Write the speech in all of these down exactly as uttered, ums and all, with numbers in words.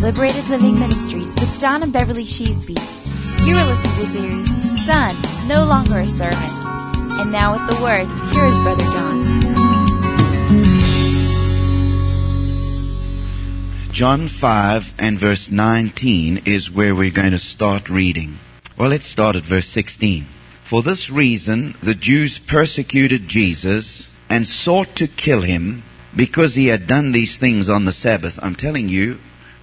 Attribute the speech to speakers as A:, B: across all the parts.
A: Liberated Living Ministries with Don and Beverly Sheesby. You are listening to the series, Son, No Longer a Servant. And now with the Word, here is Brother Don.
B: John five and verse nineteen is where we're going to start reading. Well, let's start at verse sixteen. For this reason, the Jews persecuted Jesus and sought to kill him because he had done these things on the Sabbath. I'm telling you,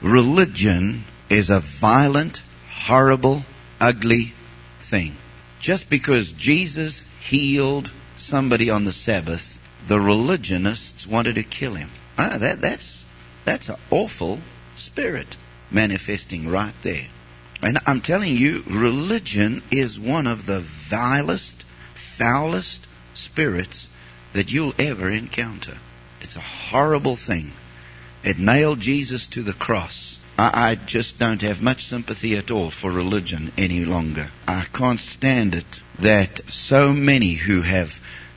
B: religion is a violent, horrible, ugly thing. Just because Jesus healed somebody on the Sabbath, the religionists wanted to kill him. Ah, that, that's, that's an awful spirit manifesting right there. And I'm telling you, religion is one of the vilest, foulest spirits that you'll ever encounter. It's a horrible thing. It nailed Jesus to the cross. I, I just don't have much sympathy at all for religion any longer. I can't stand it that so many who have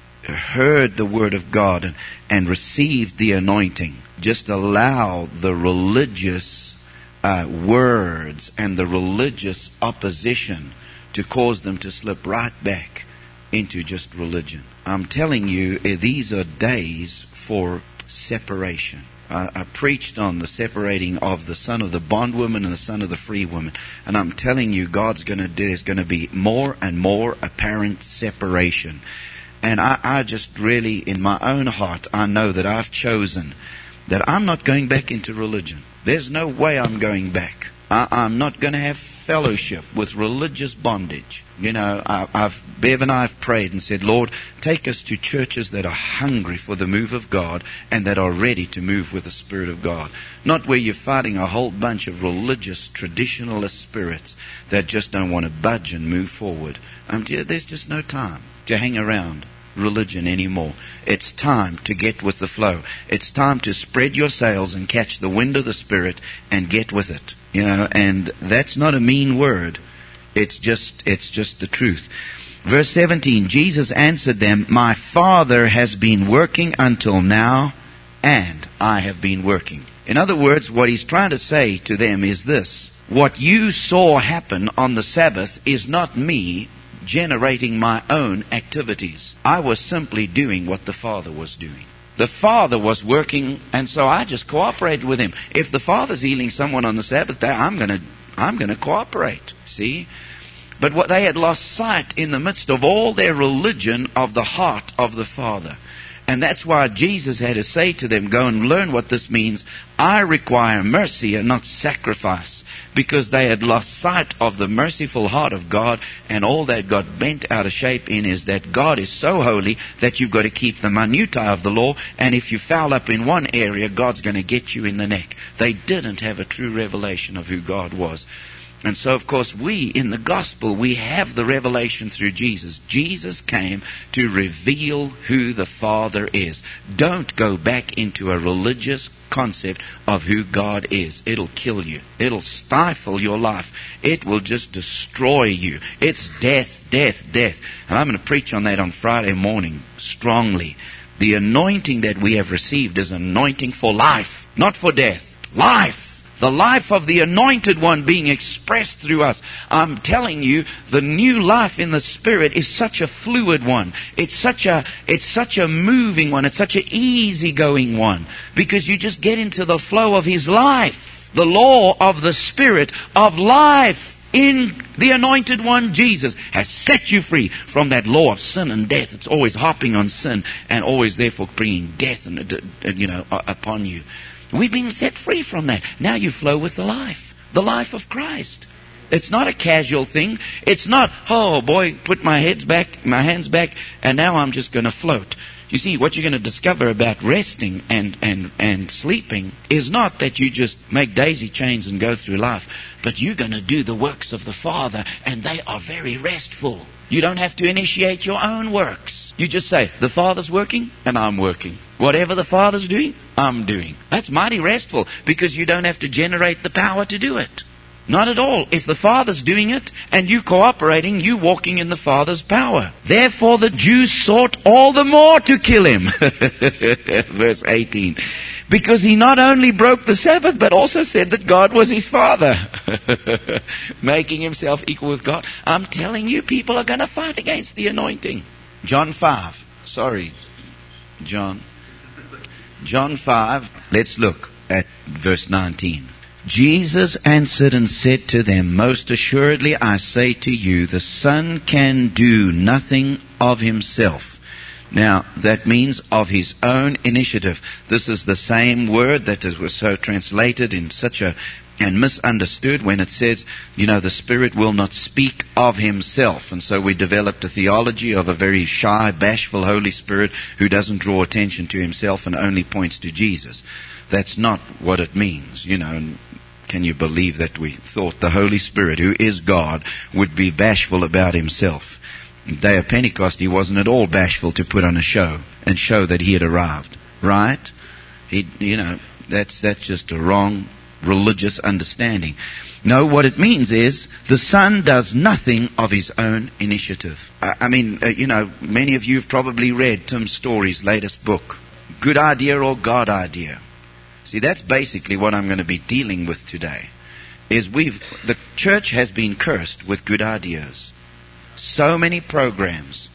B: heard the Word of God and, and received the anointing just allow the religious uh, words and the religious opposition to cause them to slip right back into just religion. I'm telling you, these are days for separation. I, I preached on the separating of the son of the bondwoman and the son of the free woman. And I'm telling you, God's going to do is going to be more and more apparent separation. And I, I just really, in my own heart, I know that I've chosen that I'm not going back into religion. There's no way I'm going back. I, I'm not going to have fellowship with religious bondage. You know, I, I've, Bev and I have prayed and said, Lord, take us to churches that are hungry for the move of God and that are ready to move with the Spirit of God. Not where you're fighting a whole bunch of religious, traditionalist spirits that just don't want to budge and move forward. Um, there's just no time to hang around religion anymore. It's time to get with the flow. It's time to spread your sails and catch the wind of the Spirit and get with it. You know, and that's not a mean word. It's just, it's just the truth. Verse seventeen, Jesus answered them, my Father has been working until now, and I have been working. In other words, what he's trying to say to them is this: what you saw happen on the Sabbath is not me generating my own activities. I was simply doing what the Father was doing. The Father was working, and so I just cooperated with him. If the Father's healing someone on the Sabbath day, I'm going to I'm going to cooperate. See? But what they had lost sight in the midst of all their religion of the heart of the Father. And that's why Jesus had to say to them, go and learn what this means. I require mercy and not sacrifice. Because they had lost sight of the merciful heart of God, and all that got bent out of shape in is that God is so holy that you've got to keep the minutiae of the law, and if you foul up in one area, God's going to get you in the neck. They didn't have a true revelation of who God was. And so, of course, we, in the gospel, we have the revelation through Jesus. Jesus came to reveal who the Father is. Don't go back into a religious concept of who God is. It'll kill you. It'll stifle your life. It will just destroy you. It's death, death, death. And I'm going to preach on that on Friday morning strongly. The anointing that we have received is anointing for life, not for death. Life. The life of the Anointed One being expressed through us. I'm telling you, the new life in the Spirit is such a fluid one. It's such a, it's such a moving one. It's such an easygoing one. Because you just get into the flow of His life. The law of the Spirit of life in the Anointed One, Jesus, has set you free from that law of sin and death. It's always hopping on sin and always therefore bringing death and, you know, upon you. We've been set free from that. Now you flow with the life. The life of Christ. It's not a casual thing. It's not, oh boy, put my heads back, my hands back, and now I'm just going to float. You see, what you're going to discover about resting and, and, and sleeping is not that you just make daisy chains and go through life, but you're going to do the works of the Father, and they are very restful. You don't have to initiate your own works. You just say, the Father's working, and I'm working. Whatever the Father's doing, I'm doing. That's mighty restful, because you don't have to generate the power to do it. Not at all. If the Father's doing it, and you cooperating, you walking in the Father's power. Therefore the Jews sought all the more to kill him. Verse eighteen. Because he not only broke the Sabbath, but also said that God was his father. Making himself equal with God. I'm telling you, people are going to fight against the anointing. John five. Sorry, John. John five. Let's look at verse nineteen. Jesus answered and said to them, Most assuredly I say to you, the Son can do nothing of himself. Now, that means of his own initiative. This is the same word that was so translated in such a, and misunderstood when it says, you know, the Spirit will not speak of himself. And so we developed a theology of a very shy, bashful Holy Spirit who doesn't draw attention to himself and only points to Jesus. That's not what it means, you know. Can you believe that we thought the Holy Spirit, who is God, would be bashful about himself? The day of Pentecost, he wasn't at all bashful to put on a show and show that he had arrived. Right? He, you know, that's, that's just a wrong religious understanding. No, what it means is the Son does nothing of his own initiative. I, I mean, uh, you know, many of you have probably read Tim Story's latest book, Good Idea or God Idea. See, that's basically what I'm going to be dealing with today. Is we've the church has been cursed with good ideas. So many programs,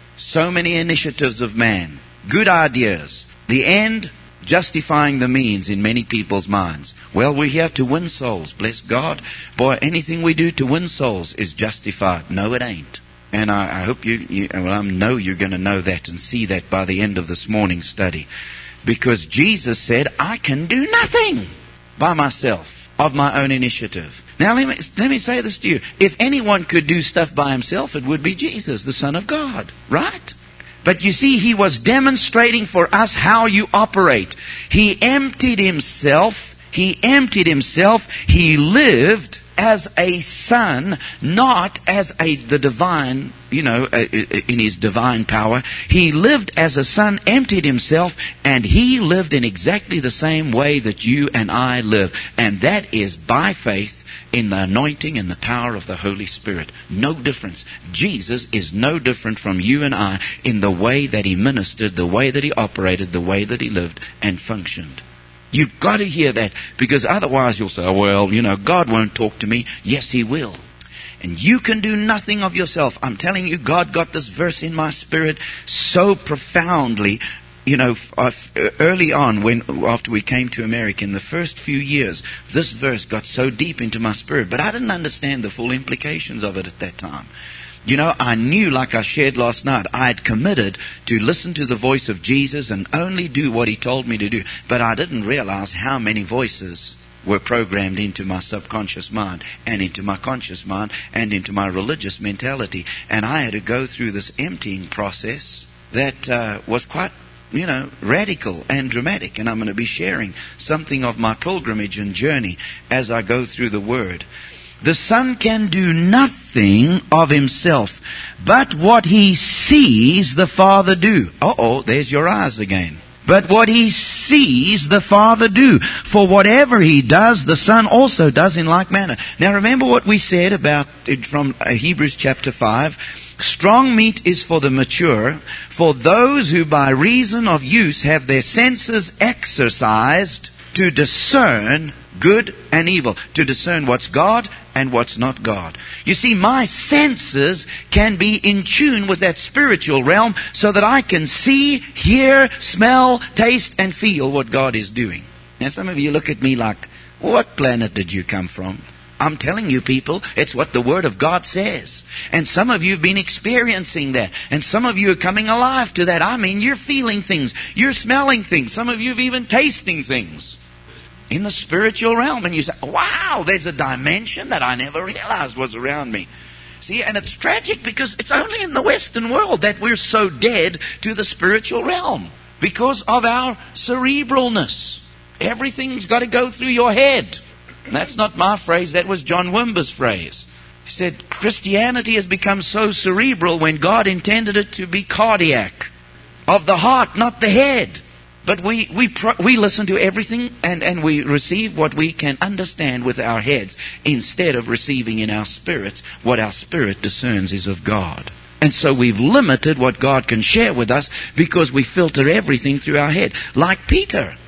B: so many initiatives of man, good ideas. The end justifying the means in many people's minds. Well, we're here to win souls, bless God. Boy, anything we do to win souls is justified. No, it ain't. And I, I hope you, you, well, I know you're going to know that and see that by the end of this morning's study. Because Jesus said, I can do nothing by myself of my own initiative. Now let me, let me say this to you. If anyone could do stuff by himself, it would be Jesus, the Son of God. Right? But you see, he was demonstrating for us how you operate. He emptied himself. He emptied himself. He lived as a son, not as a the divine, you know, in his divine power. He lived as a son, emptied himself, and he lived in exactly the same way that you and I live. And that is by faith in the anointing and the power of the Holy Spirit. No difference. Jesus is no different from you and I in the way that he ministered, the way that he operated, the way that he lived and functioned. You've got to hear that, because otherwise you'll say, oh, well, you know, God won't talk to me. Yes, he will. And you can do nothing of yourself. I'm telling you, God got this verse in my spirit so profoundly. You know, early on, when after we came to America, in the first few years, this verse got so deep into my spirit. But I didn't understand the full implications of it at that time. You know, I knew, like I shared last night, I had committed to listen to the voice of Jesus and only do what he told me to do. But I didn't realize how many voices were programmed into my subconscious mind and into my conscious mind and into my religious mentality. And I had to go through this emptying process that uh, was quite, you know, radical and dramatic. And I'm going to be sharing something of my pilgrimage and journey as I go through the Word. The Son can do nothing of himself, but what he sees the Father do. Uh-oh, there's your eyes again. But what he sees the Father do. For whatever he does, the Son also does in like manner. Now remember what we said about it from Hebrews chapter five. Strong meat is for the mature, for those who by reason of use have their senses exercised to discern good and evil, to discern what's God and what's not God. You see, my senses can be in tune with that spiritual realm so that I can see, hear, smell, taste, and feel what God is doing. Now, some of you look at me like, what planet did you come from? I'm telling you, people, it's what the Word of God says. And some of you have been experiencing that. And some of you are coming alive to that. I mean, you're feeling things. You're smelling things. Some of you have even tasting things in the spiritual realm. And you say, wow, there's a dimension that I never realized was around me. See, and it's tragic because it's only in the Western world that we're so dead to the spiritual realm because of our cerebralness. Everything's got to go through your head. And that's not my phrase, that was John Wimber's phrase. He said, Christianity has become so cerebral when God intended it to be cardiac, of the heart, not the head. But we we pro- we listen to everything and, and we receive what we can understand with our heads instead of receiving in our spirits what our spirit discerns is of God. And so we've limited what God can share with us because we filter everything through our head. Like Peter.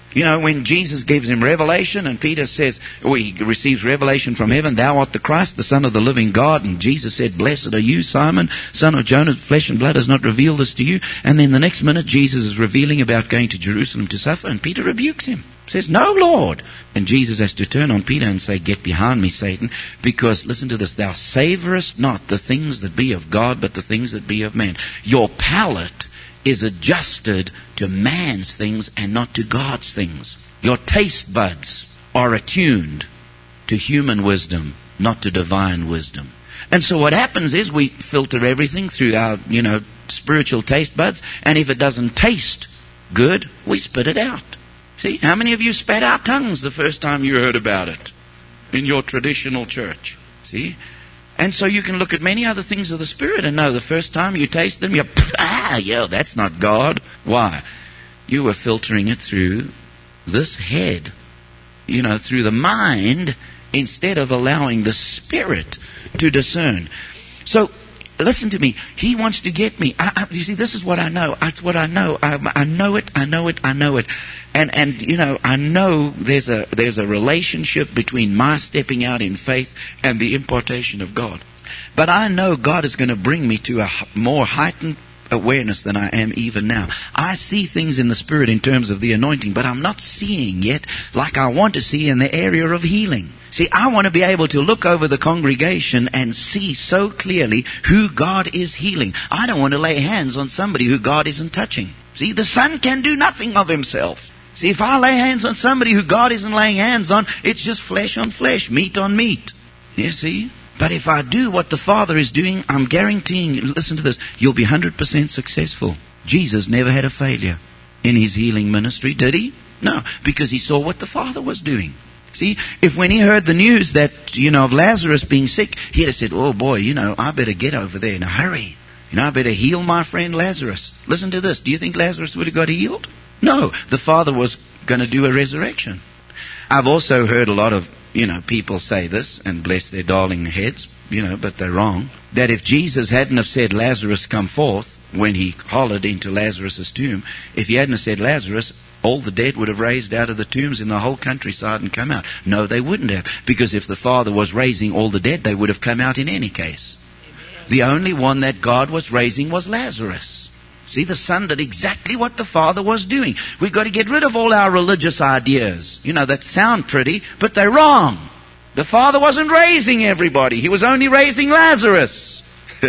B: You know, when Jesus gives him revelation and Peter says, or he receives revelation from heaven, thou art the Christ, the Son of the living God. And Jesus said, blessed are you, Simon, son of Jonas, flesh and blood has not revealed this to you. And then the next minute Jesus is revealing about going to Jerusalem to suffer, and Peter rebukes him. Says, no, Lord. And Jesus has to turn on Peter and say, get behind me, Satan, because, listen to this, thou savorest not the things that be of God, but the things that be of man. Your palate is adjusted to man's things and not to God's things. Your taste buds are attuned to human wisdom, not to divine wisdom. And so what happens is we filter everything through our, you know, spiritual taste buds, and if it doesn't taste good, we spit it out. See, how many of you spat out tongues the first time you heard about it in your traditional church? See? And so you can look at many other things of the Spirit and know the first time you taste them, you're, ah, yo, that's not God. Why? You were filtering it through this head, you know, through the mind, instead of allowing the Spirit to discern. So, listen to me. He wants to get me. I, I, you see, this is what I know. It's what I know. I, I know it. I know it. I know it. And and you know, I know there's a there's a relationship between my stepping out in faith and the impartation of God. But I know God is going to bring me to a more heightened awareness than I am even now. I see things in the Spirit in terms of the anointing, but I'm not seeing yet like I want to see in the area of healing. See, I want to be able to look over the congregation and see so clearly who God is healing. I don't want to lay hands on somebody who God isn't touching. See, the Son can do nothing of himself. See, if I lay hands on somebody who God isn't laying hands on, it's just flesh on flesh, meat on meat. You see? But if I do what the Father is doing, I'm guaranteeing you, listen to this, you'll be one hundred percent successful. Jesus never had a failure in his healing ministry, did he? No, because he saw what the Father was doing. See, if when he heard the news that, you know, of Lazarus being sick, he'd have said, oh boy, you know, I better get over there in a hurry. You know, I better heal my friend Lazarus. Listen to this. Do you think Lazarus would have got healed? No, the Father was going to do a resurrection. I've also heard a lot of, you know, people say this, and bless their darling heads, you know, but they're wrong, that if Jesus hadn't have said, Lazarus, come forth, when he hollered into Lazarus' tomb, if he hadn't have said, Lazarus, all the dead would have raised out of the tombs in the whole countryside and come out. No, they wouldn't have, because if the Father was raising all the dead, they would have come out in any case. The only one that God was raising was Lazarus. See, the Son did exactly what the Father was doing. We've got to get rid of all our religious ideas, you know, that sound pretty, but they're wrong. The Father wasn't raising everybody. He was only raising Lazarus.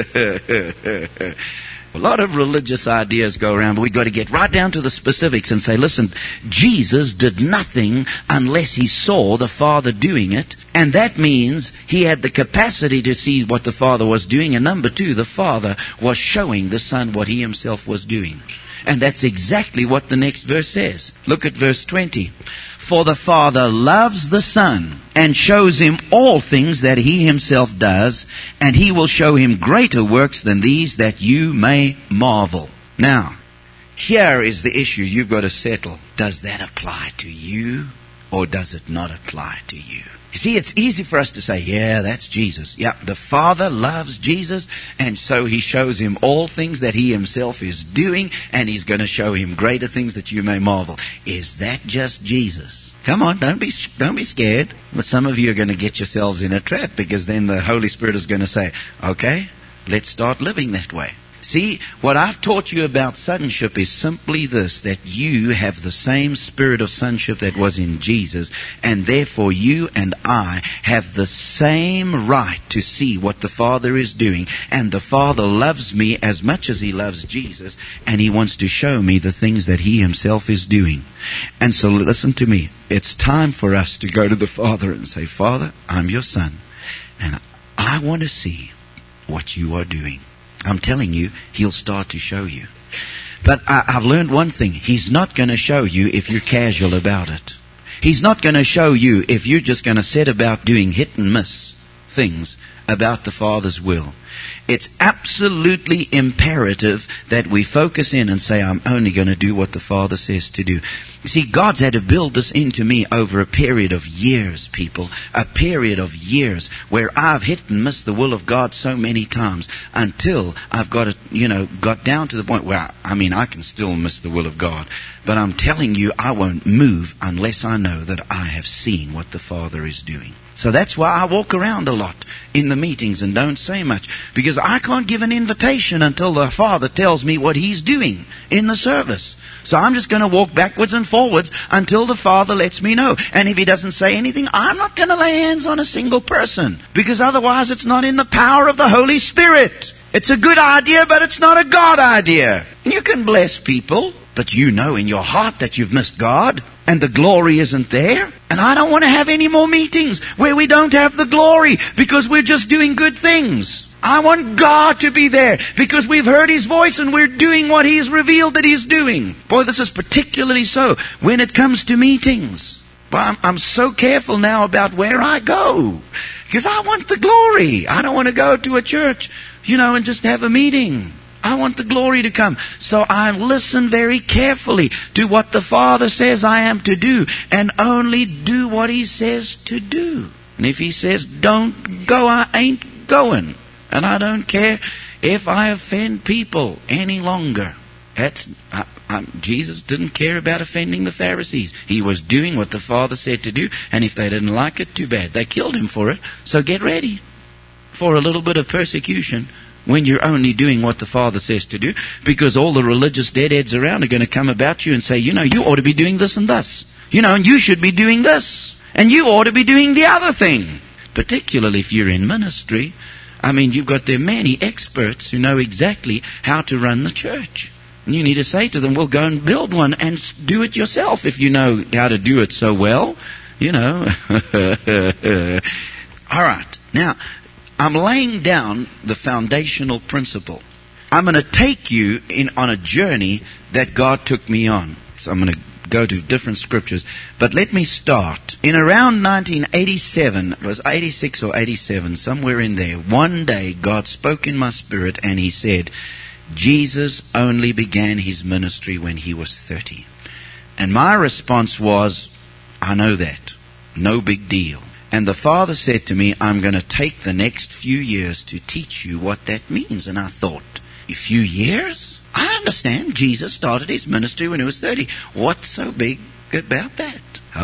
B: A lot of religious ideas go around, but we've got to get right down to the specifics and say, listen, Jesus did nothing unless he saw the Father doing it. And that means he had the capacity to see what the Father was doing. And number two, the Father was showing the Son what he himself was doing. And that's exactly what the next verse says. Look at verse twenty. For the Father loves the Son and shows him all things that he himself does, and he will show him greater works than these, that you may marvel. Now, here is the issue you've got to settle. Does that apply to you, or does it not apply to you? You see, it's easy for us to say, yeah, that's Jesus. Yeah, the Father loves Jesus, and so he shows him all things that he himself is doing, and he's going to show him greater things that you may marvel. Is that just Jesus? Come on, don't be don't be scared. But some of you are going to get yourselves in a trap, because then the Holy Spirit is going to say, okay, let's start living that way. See, what I've taught you about sonship is simply this, that you have the same spirit of sonship that was in Jesus, and therefore you and I have the same right to see what the Father is doing, and the Father loves me as much as he loves Jesus, and he wants to show me the things that he himself is doing. And so listen to me, it's time for us to go to the Father and say, Father, I'm your son, and I want to see what you are doing. I'm telling you, he'll start to show you. But I, I've learned one thing. He's not going to show you if you're casual about it. He's not going to show you if you're just going to set about doing hit and miss things about the Father's will. It's absolutely imperative that we focus in and say, I'm only going to do what the Father says to do. You see, God's had to build this into me over a period of years, people. A period of years where I've hit and missed the will of God so many times until I've got it, you know, got down to the point where, I mean, I can still miss the will of God. But I'm telling you, I won't move unless I know that I have seen what the Father is doing. So that's why I walk around a lot in the meetings and don't say much. Because I can't give an invitation until the Father tells me what He's doing in the service. So I'm just going to walk backwards and forwards until the Father lets me know. And if He doesn't say anything, I'm not going to lay hands on a single person. Because otherwise it's not in the power of the Holy Spirit. It's a good idea, but it's not a God idea. You can bless people, but you know in your heart that you've missed God. And the glory isn't there. And I don't want to have any more meetings where we don't have the glory because we're just doing good things. I want God to be there because we've heard His voice and we're doing what He's revealed that He's doing. Boy, this is particularly so when it comes to meetings. But I'm, I'm so careful now about where I go because I want the glory. I don't want to go to a church, you know, and just have a meeting. I want the glory to come. So I listen very carefully to what the Father says I am to do and only do what He says to do. And if He says don't go, I ain't going. And I don't care if I offend people any longer. That's, I, I, Jesus didn't care about offending the Pharisees. He was doing what the Father said to do, and if they didn't like it, too bad. They killed Him for it. So get ready for a little bit of persecution when you're only doing what the Father says to do, because all the religious deadheads around are going to come about you and say, you know, you ought to be doing this and this. You know, and you should be doing this. And you ought to be doing the other thing. Particularly if you're in ministry. I mean, you've got there many experts who know exactly how to run the church. And you need to say to them, well, go and build one and do it yourself if you know how to do it so well. You know. All right. Now, I'm laying down the foundational principle. I'm going to take you in on a journey that God took me on. So I'm going to go to different scriptures. But let me start. In around nineteen eighty-seven, it was eighty-six or eighty-seven, somewhere in there, one day God spoke in my spirit and He said, Jesus only began His ministry when He was thirty. And my response was, I know that. No big deal. And the Father said to me, I'm going to take the next few years to teach you what that means. And I thought, a few years? I understand Jesus started His ministry when He was thirty. What's so big about that?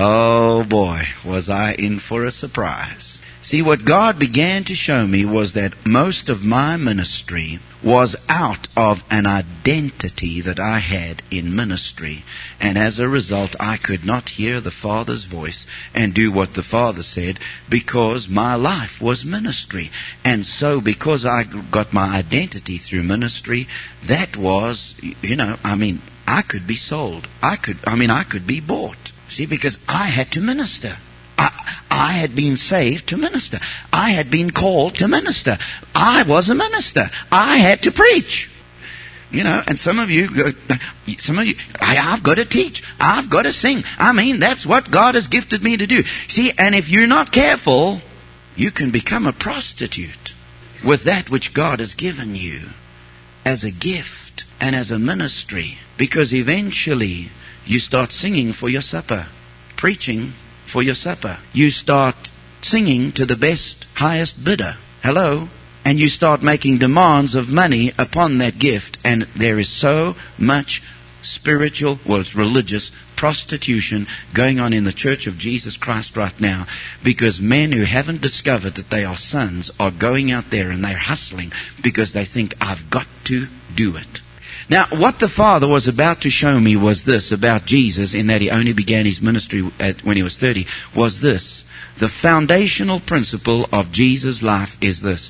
B: Oh boy, was I in for a surprise. See, what God began to show me was that most of my ministry was out of an identity that I had in ministry. And as a result, I could not hear the Father's voice and do what the Father said because my life was ministry. And so because I got my identity through ministry, that was, you know, I mean, I could be sold. I could, I mean, I could be bought. See, because I had to minister. I, I had been saved to minister. I had been called to minister. I was a minister. I had to preach. You know, and some of you, go, some of you, I, I've got to teach. I've got to sing. I mean, that's what God has gifted me to do. See, and if you're not careful, you can become a prostitute with that which God has given you as a gift and as a ministry. Because eventually you start singing for your supper, preaching for your supper. You start singing to the best, highest bidder. Hello? And you start making demands of money upon that gift. And there is so much spiritual, well, it's religious prostitution going on in the Church of Jesus Christ right now, because men who haven't discovered that they are sons are going out there and they're hustling because they think, I've got to do it. Now, what the Father was about to show me was this about Jesus, in that He only began His ministry at, when He was thirty, was this. The foundational principle of Jesus' life is this.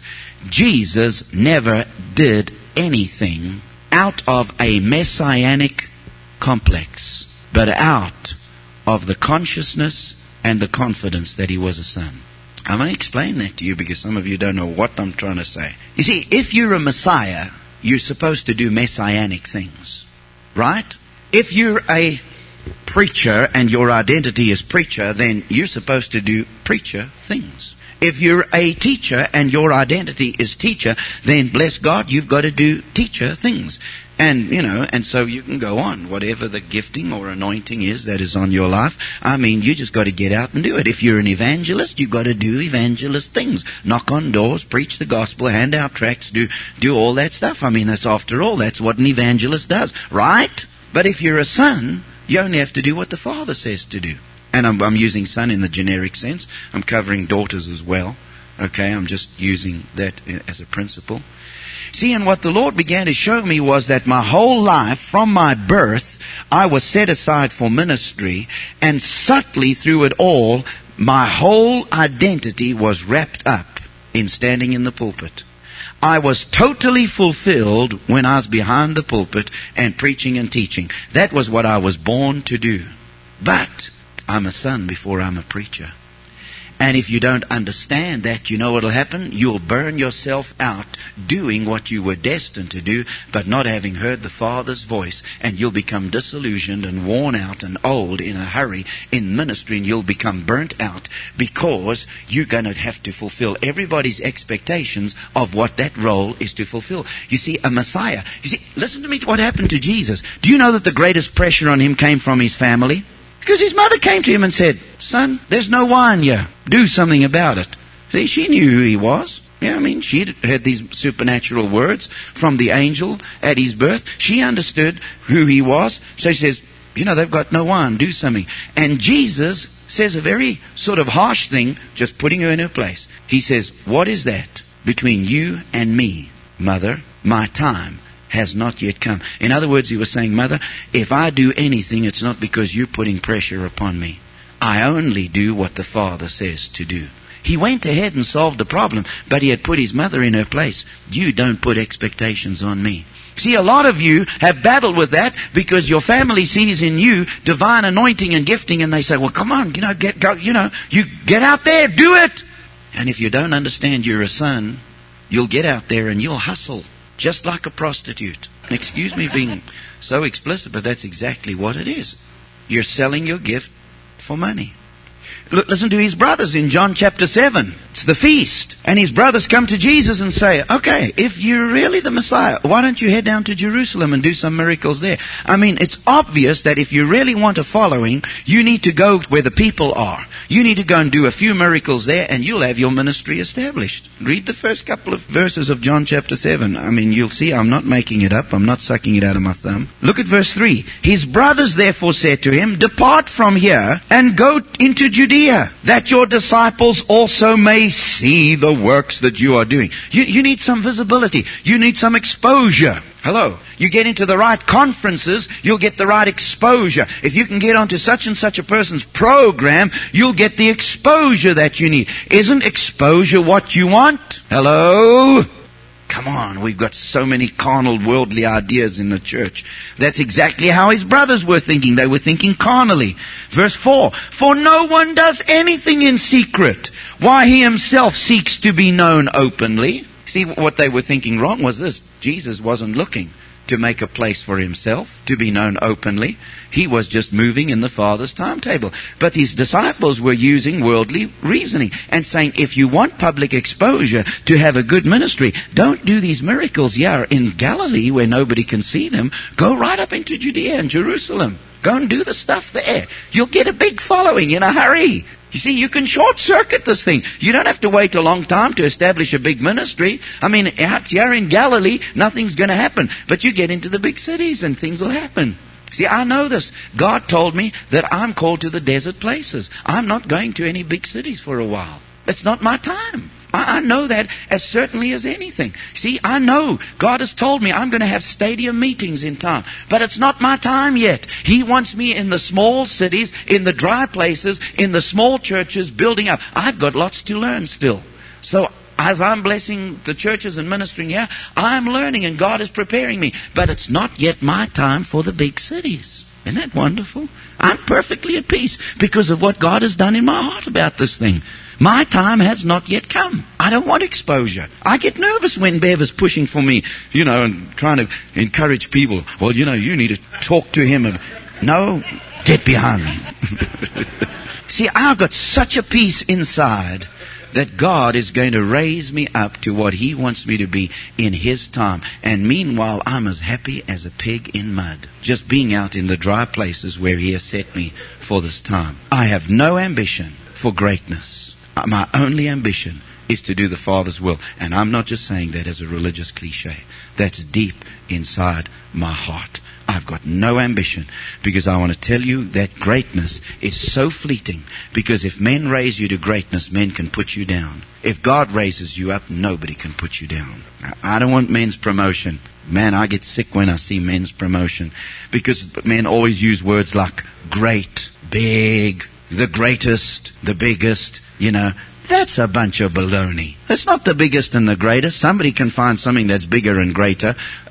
B: Jesus never did anything out of a messianic complex, but out of the consciousness and the confidence that He was a son. I'm going to explain that to you because some of you don't know what I'm trying to say. You see, if you're a Messiah, you're supposed to do messianic things, right? If you're a preacher and your identity is preacher, then you're supposed to do preacher things. If you're a teacher and your identity is teacher, then bless God, you've got to do teacher things. And, you know, and so you can go on, whatever the gifting or anointing is that is on your life. I mean, you just got to get out and do it. If you're an evangelist, you've got to do evangelist things. Knock on doors, preach the gospel, hand out tracts, do, do all that stuff. I mean, that's after all, that's what an evangelist does, right? But if you're a son, you only have to do what the Father says to do. And I'm, I'm using son in the generic sense. I'm covering daughters as well. Okay, I'm just using that as a principle. See, and what the Lord began to show me was that my whole life, from my birth, I was set aside for ministry, and subtly through it all, my whole identity was wrapped up in standing in the pulpit. I was totally fulfilled when I was behind the pulpit and preaching and teaching. That was what I was born to do. But I'm a son before I'm a preacher. And if you don't understand that, you know what will happen? You'll burn yourself out doing what you were destined to do, but not having heard the Father's voice, and you'll become disillusioned and worn out and old in a hurry in ministry, and you'll become burnt out because you're going to have to fulfill everybody's expectations of what that role is to fulfill. You see, a Messiah. You see, listen to me to what happened to Jesus. Do you know that the greatest pressure on him came from his family? Because his mother came to him and said, "Son, there's no wine here. Do something about it." See, she knew who he was. Yeah, I mean, she had heard these supernatural words from the angel at his birth. She understood who he was. So she says, you know, they've got no wine. Do something. And Jesus says a very sort of harsh thing, just putting her in her place. He says, "What is that between you and me, mother? My time has not yet come." In other words, he was saying, "Mother, if I do anything, it's not because you're putting pressure upon me. I only do what the Father says to do." He went ahead and solved the problem, but he had put his mother in her place. You don't put expectations on me. See, a lot of you have battled with that because your family sees in you divine anointing and gifting, and they say, "Well, come on, you know, get, go, you know, you get out there, do it." And if you don't understand you're a son, you'll get out there and you'll hustle. Just like a prostitute. Excuse me being so explicit, but that's exactly what it is. You're selling your gift for money. Look, listen to his brothers in John chapter seven. It's the feast. And his brothers come to Jesus and say, "Okay, if you're really the Messiah, why don't you head down to Jerusalem and do some miracles there?" I mean, it's obvious that if you really want a following, you need to go where the people are. You need to go and do a few miracles there, and you'll have your ministry established. Read the first couple of verses of John chapter seven. I mean, you'll see I'm not making it up. I'm not sucking it out of my thumb. Look at verse three. His brothers therefore said to him, "Depart from here and go into Judea, that your disciples also may see the works that you are doing." You, you need some visibility. You need some exposure. Hello. You get into the right conferences, you'll get the right exposure. If you can get onto such and such a person's program, you'll get the exposure that you need. Isn't exposure what you want? Hello? Come on, we've got so many carnal, worldly ideas in the church. That's exactly how his brothers were thinking. They were thinking carnally. Verse four, "For no one does anything in secret, while he himself seeks to be known openly." See, what they were thinking wrong was this. Jesus wasn't looking to make a place for himself, to be known openly. He was just moving in the Father's timetable. But his disciples were using worldly reasoning and saying, if you want public exposure to have a good ministry, don't do these miracles here in Galilee where nobody can see them. Go right up into Judea and Jerusalem. Go and do the stuff there. You'll get a big following in a hurry. You see, you can short-circuit this thing. You don't have to wait a long time to establish a big ministry. I mean, out here in Galilee, nothing's going to happen. But you get into the big cities and things will happen. See, I know this. God told me that I'm called to the desert places. I'm not going to any big cities for a while. It's not my time. I know that as certainly as anything. See, I know God has told me I'm going to have stadium meetings in time. But it's not my time yet. He wants me in the small cities, in the dry places, in the small churches, building up. I've got lots to learn still. So as I'm blessing the churches and ministering here, I'm learning and God is preparing me. But it's not yet my time for the big cities. Isn't that wonderful? I'm perfectly at peace because of what God has done in my heart about this thing. My time has not yet come. I don't want exposure. I get nervous when Bev is pushing for me, you know, and trying to encourage people. Well, you know, you need to talk to him. And, no, get behind me. See, I've got such a peace inside that God is going to raise me up to what He wants me to be in His time. And meanwhile, I'm as happy as a pig in mud, just being out in the dry places where He has set me for this time. I have no ambition for greatness. My only ambition is to do the Father's will. And I'm not just saying that as a religious cliche. That's deep inside my heart. I've got no ambition, because I want to tell you that greatness is so fleeting. Because if men raise you to greatness, men can put you down. If God raises you up, nobody can put you down. I don't want men's promotion. Man, I get sick when I see men's promotion, because men always use words like great, big, the greatest, the biggest, you know. That's a bunch of baloney. It's not the biggest and the greatest. Somebody can find something that's bigger and greater.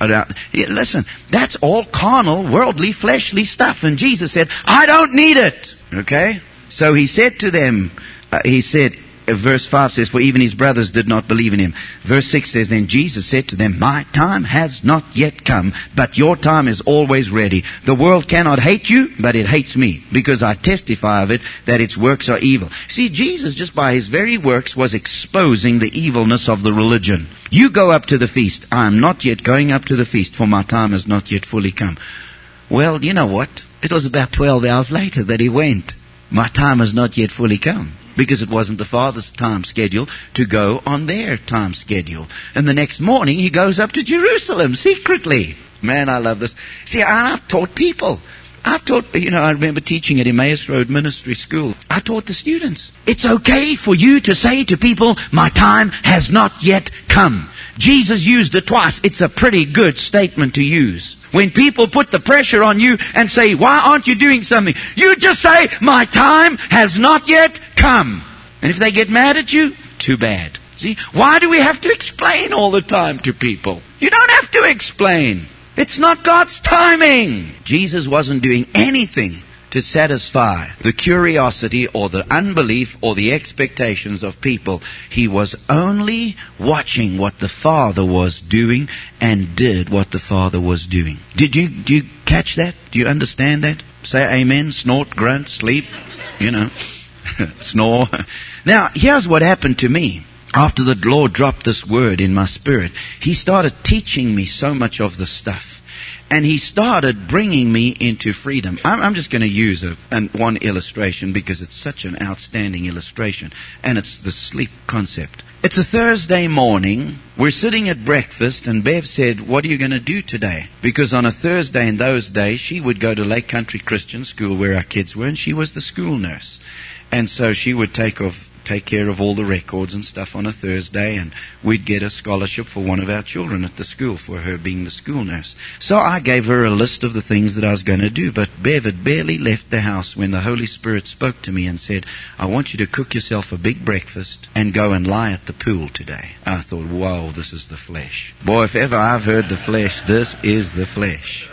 B: Listen, that's all carnal, worldly, fleshly stuff. And Jesus said, I don't need it. Okay? So He said to them, uh, He said, uh, verse five says, for even His brothers did not believe in Him. Verse six says, then Jesus said to them, my time has not yet come, but your time is always ready. The world cannot hate you, but it hates me, because I testify of it that its works are evil. See, Jesus, just by His very works, was exposing the evilness of the religion. You go up to the feast. I am not yet going up to the feast, for my time has not yet fully come. Well, you know what? It was about twelve hours later that He went. My time has not yet fully come. Because it wasn't the Father's time schedule to go on their time schedule. And the next morning He goes up to Jerusalem secretly. Man, I love this. See, I've taught people. I've taught, you know, I remember teaching at Emmaus Road Ministry School. I taught the students. It's okay for you to say to people, my time has not yet come. Jesus used it twice. It's a pretty good statement to use. When people put the pressure on you and say, why aren't you doing something? You just say, my time has not yet come. And if they get mad at you, too bad. See, why do we have to explain all the time to people? You don't have to explain. It's not God's timing. Jesus wasn't doing anything to satisfy the curiosity or the unbelief or the expectations of people. He was only watching what the Father was doing and did what the Father was doing. Did you, do you catch that? Do you understand that? Say amen, snort, grunt, sleep, you know, snore. Now, here's what happened to me. After the Lord dropped this word in my spirit, He started teaching me so much of the stuff. And He started bringing me into freedom. I'm, I'm just going to use a, an, one illustration, because it's such an outstanding illustration. And it's the sleep concept. It's a Thursday morning. We're sitting at breakfast, and Bev said, what are you going to do today? Because on a Thursday in those days, she would go to Lake Country Christian School where our kids were, and she was the school nurse. And so she would take off take care of all the records and stuff on a Thursday, and we'd get a scholarship for one of our children at the school for her being the school nurse. So I gave her a list of the things that I was going to do, but Bev had barely left the house when the Holy Spirit spoke to me and said, I want you to cook yourself a big breakfast and go and lie at the pool today. I thought, whoa, this is the flesh. Boy, if ever I've heard the flesh, this is the flesh.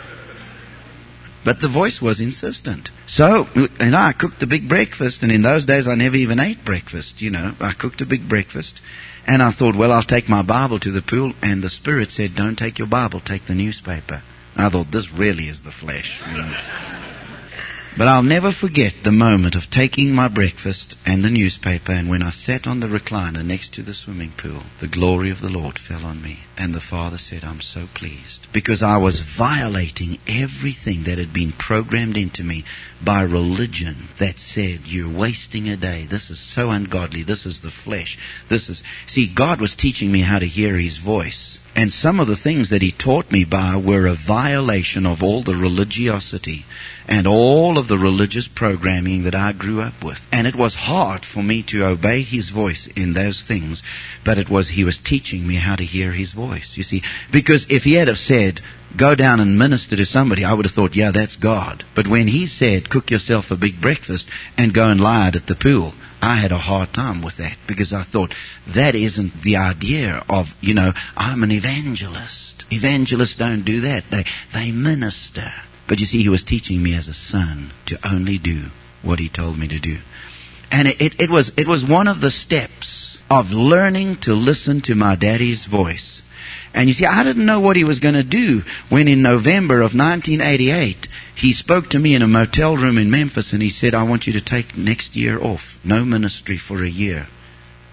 B: But the voice was insistent. So, and I cooked a big breakfast, and in those days I never even ate breakfast, you know. I cooked a big breakfast, and I thought, well, I'll take my Bible to the pool, and the Spirit said, don't take your Bible, take the newspaper. I thought, this really is the flesh. You know? But I'll never forget the moment of taking my breakfast and the newspaper, and when I sat on the recliner next to the swimming pool, the glory of the Lord fell on me. And the Father said, I'm so pleased. Because I was violating everything that had been programmed into me by religion that said, you're wasting a day. This is so ungodly. This is the flesh. This is... See, God was teaching me how to hear His voice. And some of the things that He taught me by were a violation of all the religiosity and all of the religious programming that I grew up with. And it was hard for me to obey His voice in those things, but it was He was teaching me how to hear His voice, you see. Because if He had have said, go down and minister to somebody, I would have thought, yeah, that's God. But when He said, cook yourself a big breakfast and go and lie at the pool, I had a hard time with that, because I thought, that isn't the idea of, you know, I'm an evangelist. Evangelists don't do that. They, they minister. But you see, He was teaching me as a son to only do what He told me to do. And it, it, it was, it was one of the steps of learning to listen to my daddy's voice. And you see, I didn't know what He was going to do when in November of nineteen eighty-eight, He spoke to me in a motel room in Memphis, and He said, I want you to take next year off. No ministry for a year.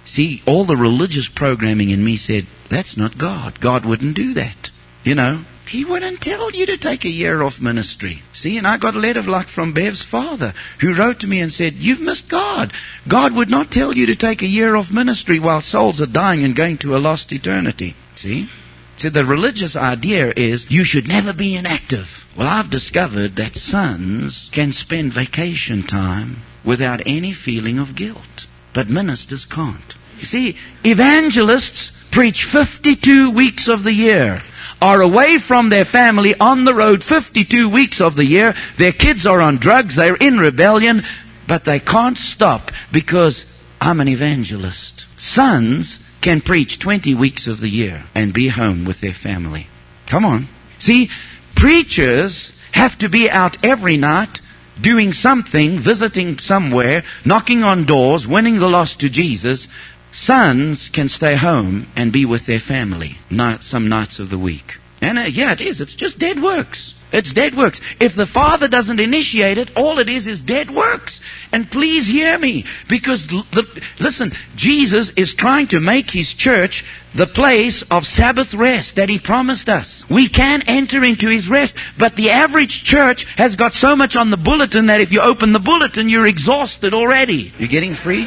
B: See, all the religious programming in me said, that's not God. God wouldn't do that. You know, He wouldn't tell you to take a year off ministry. See, and I got a letter like from Bev's father, who wrote to me and said, you've missed God. God would not tell you to take a year off ministry while souls are dying and going to a lost eternity. See? So the religious idea is you should never be inactive. Well, I've discovered that sons can spend vacation time without any feeling of guilt, but ministers can't. You see, evangelists preach fifty-two weeks of the year, are away from their family on the road fifty-two weeks of the year. Their kids are on drugs, they're in rebellion, but they can't stop because I'm an evangelist. Sons can preach twenty weeks of the year and be home with their family. Come on. See, preachers have to be out every night doing something, visiting somewhere, knocking on doors, winning the lost to Jesus. Sons can stay home and be with their family night, some nights of the week. And uh, yeah, it is. It's just dead works. It's dead works. If the Father doesn't initiate it, all it is is dead works. And please hear me, because the, listen, Jesus is trying to make His church the place of Sabbath rest that He promised us. We can enter into His rest, but the average church has got so much on the bulletin that if you open the bulletin, you're exhausted already. You're getting free?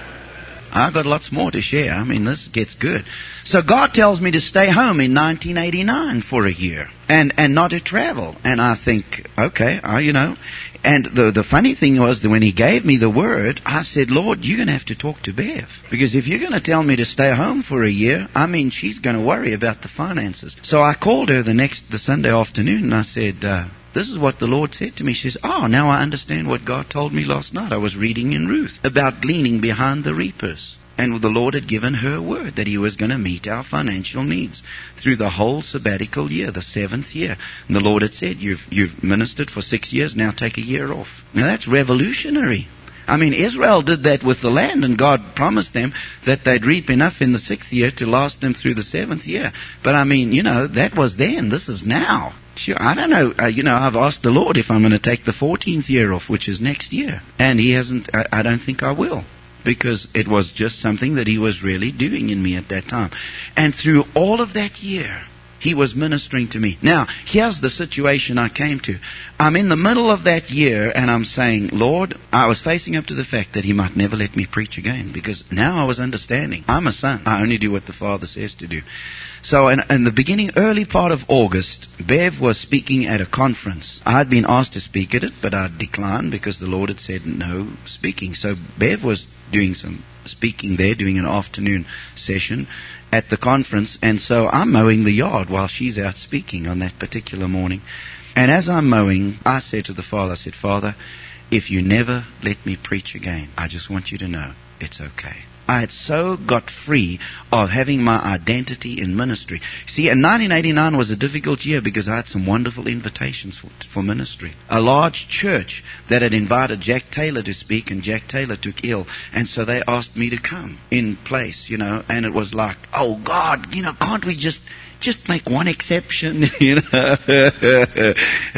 B: I've got lots more to share. I mean, this gets good. So God tells me to stay home in nineteen eighty-nine for a year and, and not to travel. And I think, okay, uh, you know. And the the funny thing was that when He gave me the word, I said, Lord, you're going to have to talk to Bev. Because if you're going to tell me to stay home for a year, I mean, she's going to worry about the finances. So I called her the next, the Sunday afternoon and I said, uh, this is what the Lord said to me. She says, oh, now I understand what God told me last night. I was reading in Ruth about gleaning behind the reapers. And the Lord had given her a word that He was going to meet our financial needs through the whole sabbatical year, the seventh year. And the Lord had said, you've, you've ministered for six years, now take a year off. Now that's revolutionary. I mean, Israel did that with the land, and God promised them that they'd reap enough in the sixth year to last them through the seventh year. But I mean, you know, that was then. This is now. Sure, I don't know. Uh, you know, I've asked the Lord if I'm going to take the fourteenth year off, which is next year. And He hasn't, I, I don't think I will. Because it was just something that He was really doing in me at that time. And through all of that year, He was ministering to me. Now, here's the situation I came to. I'm in the middle of that year and I'm saying, Lord, I was facing up to the fact that He might never let me preach again. Because now I was understanding. I'm a son. I only do what the Father says to do. So in, in the beginning, early part of August, Bev was speaking at a conference. I had been asked to speak at it, but I declined because the Lord had said no speaking. So Bev was doing some speaking there, doing an afternoon session at the conference. And so I'm mowing the yard while she's out speaking on that particular morning. And as I'm mowing, I said to the Father, I said, Father, if you never let me preach again, I just want you to know it's okay. I had so got free of having my identity in ministry. See, and nineteen eighty-nine was a difficult year because I had some wonderful invitations for, for ministry. A large church that had invited Jack Taylor to speak, and Jack Taylor took ill. And so they asked me to come in place, you know, and it was like, oh God, you know, can't we just... Just make one exception, you know. uh,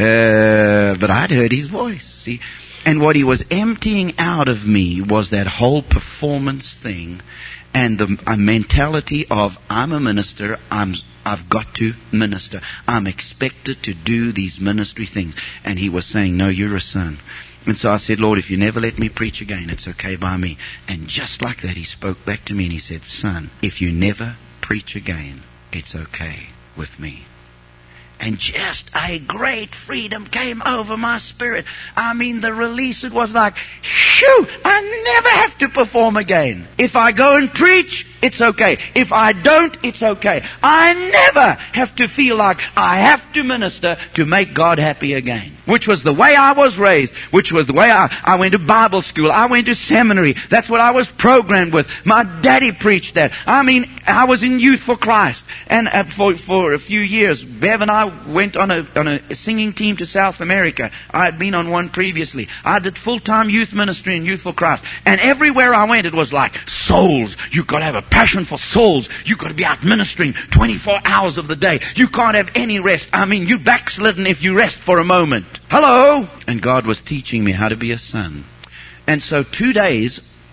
B: but I'd heard His voice, see. And what He was emptying out of me was that whole performance thing and the a mentality of, I'm a minister, I'm, I've got to minister. I'm expected to do these ministry things. And He was saying, no, you're a son. And so I said, Lord, if you never let me preach again, it's okay by me. And just like that, He spoke back to me and He said, son, if you never preach again, it's okay with me. And just a great freedom came over my spirit. I mean, the release, it was like, shoo, I never have to perform again. If I go and preach, it's okay. If I don't, it's okay. I never have to feel like I have to minister to make God happy again. Which was the way I was raised. Which was the way I, I went to Bible school. I went to seminary. That's what I was programmed with. My daddy preached that. I mean, I was in Youth for Christ. And uh, for, for a few years, Bev and I went on a, on a singing team to South America. I had been on one previously. I did full-time youth ministry in Youth for Christ. And everywhere I went, it was like, souls. You've got to have a passion for souls. You've got to be out ministering twenty-four hours of the day. You can't have any rest. I mean, you're backslidden if you rest for a moment. Hello? And God was teaching me how to be a son. And so two days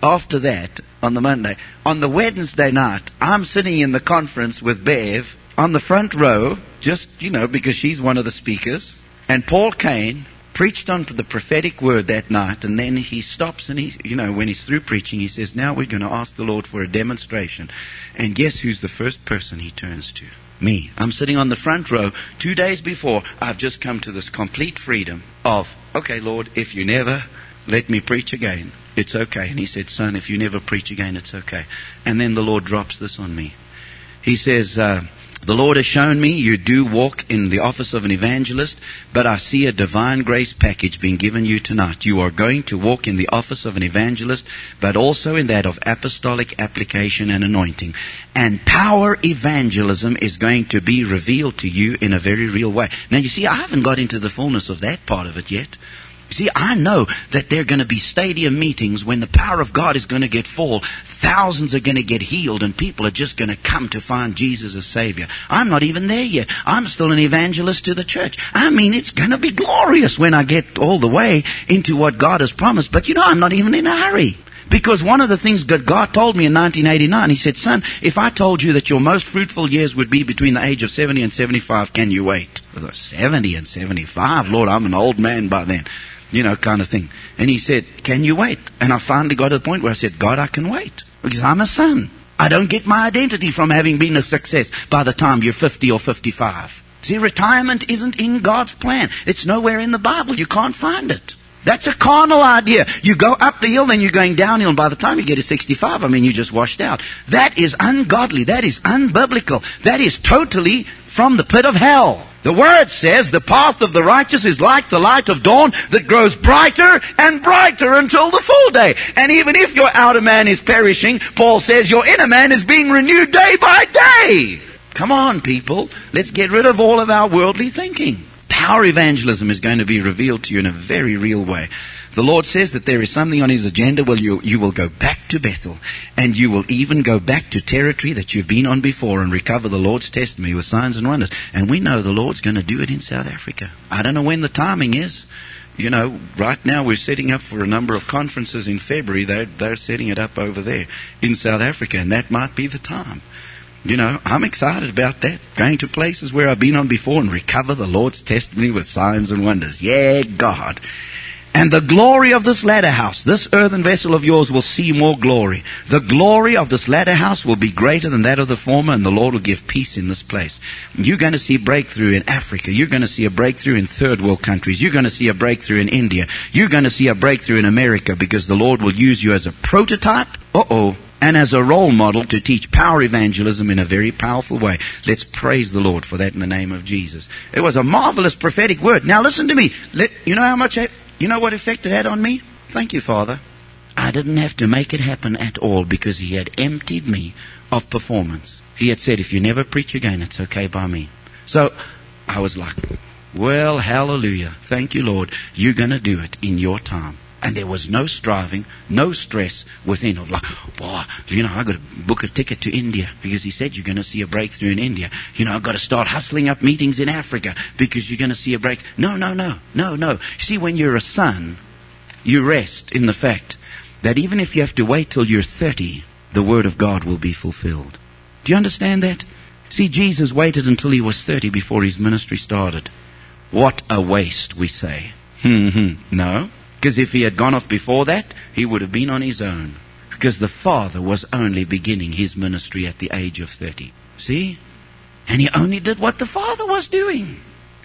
B: after that, on the Monday, on the Wednesday night, I'm sitting in the conference with Bev on the front row, just, you know, because she's one of the speakers. And Paul Cain preached on the prophetic word that night, and then he stops and he, you know, when he's through preaching, he says, now we're going to ask the Lord for a demonstration. And guess who's the first person he turns to? Me. I'm sitting on the front row. Two days before, I've just come to this complete freedom of, okay, Lord, if you never let me preach again, it's okay. And he said, son, if you never preach again, it's okay. And then the Lord drops this on me. He says, uh, the Lord has shown me you do walk in the office of an evangelist, but I see a divine grace package being given you tonight. You are going to walk in the office of an evangelist, but also in that of apostolic application and anointing. And power evangelism is going to be revealed to you in a very real way. Now, you see, I haven't got into the fullness of that part of it yet. See, I know that there are going to be stadium meetings when the power of God is going to get full. Thousands are going to get healed and people are just going to come to find Jesus as Savior. I'm not even there yet. I'm still an evangelist to the church. I mean, it's going to be glorious when I get all the way into what God has promised. But you know, I'm not even in a hurry. Because one of the things that God told me in nineteen eighty-nine, He said, son, if I told you that your most fruitful years would be between the age of seventy and seventy-five, can you wait? seventy and seventy-five? Lord, I'm an old man by then. You know, kind of thing. And He said, can you wait? And I finally got to the point where I said, God, I can wait. Because I'm a son. I don't get my identity from having been a success by the time you're fifty or fifty-five. See, retirement isn't in God's plan. It's nowhere in the Bible. You can't find it. That's a carnal idea. You go up the hill, then you're going downhill, and by the time you get to sixty-five, I mean, you're just washed out. That is ungodly. That is unbiblical. That is totally from the pit of hell. The Word says the path of the righteous is like the light of dawn that grows brighter and brighter until the full day. And even if your outer man is perishing, Paul says your inner man is being renewed day by day. Come on, people. Let's get rid of all of our worldly thinking. Power evangelism is going to be revealed to you in a very real way. The Lord says that there is something on His agenda. Well, you, you will go back to Bethel, and you will even go back to territory that you've been on before and recover the Lord's testimony with signs and wonders. And we know the Lord's going to do it in South Africa. I don't know when the timing is. You know, right now we're setting up for a number of conferences in February. They're, they're setting it up over there in South Africa, and that might be the time. You know, I'm excited about that. Going to places where I've been on before and recover the Lord's testimony with signs and wonders. Yeah, God. And the glory of this latter house, this earthen vessel of yours will see more glory. The glory of this latter house will be greater than that of the former, and the Lord will give peace in this place. You're going to see breakthrough in Africa. You're going to see a breakthrough in third world countries. You're going to see a breakthrough in India. You're going to see a breakthrough in America, because the Lord will use you as a prototype. Uh-oh. And as a role model to teach power evangelism in a very powerful way. Let's praise the Lord for that in the name of Jesus. It was a marvelous prophetic word. Now listen to me. Let, you know how much, I, you know what effect it had on me? Thank you, Father. I didn't have to make it happen at all, because He had emptied me of performance. He had said, if you never preach again, it's okay by me. So I was like, well, hallelujah. Thank you, Lord. You're going to do it in your time. And there was no striving, no stress within of like, boy, you know, I've got to book a ticket to India because He said you're going to see a breakthrough in India. You know, I've got to start hustling up meetings in Africa because you're going to see a breakthrough. No, no, no, no, no. See, when you're a son, you rest in the fact that even if you have to wait till you're thirty, the Word of God will be fulfilled. Do you understand that? See, Jesus waited until He was thirty before His ministry started. What a waste, we say. Hmm, no. Because if He had gone off before that, He would have been on His own. Because the Father was only beginning His ministry at the age of thirty. See? And He only did what the Father was doing.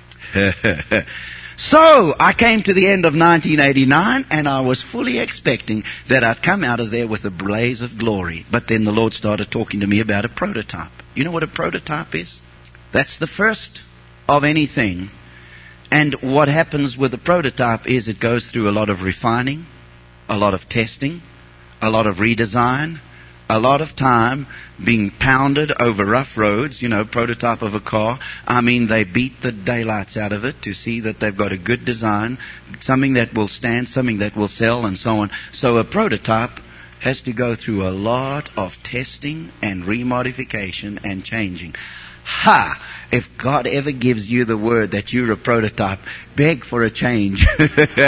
B: So, I came to the end of nineteen eighty-nine, and I was fully expecting that I'd come out of there with a blaze of glory. But then the Lord started talking to me about a prototype. You know what a prototype is? That's the first of anything. And what happens with the prototype is it goes through a lot of refining, a lot of testing, a lot of redesign, a lot of time being pounded over rough roads, you know, prototype of a car. I mean, they beat the daylights out of it to see that they've got a good design, something that will stand, something that will sell, and so on. So a prototype has to go through a lot of testing and remodification and changing. Ha! If God ever gives you the word that you're a prototype, beg for a change. uh,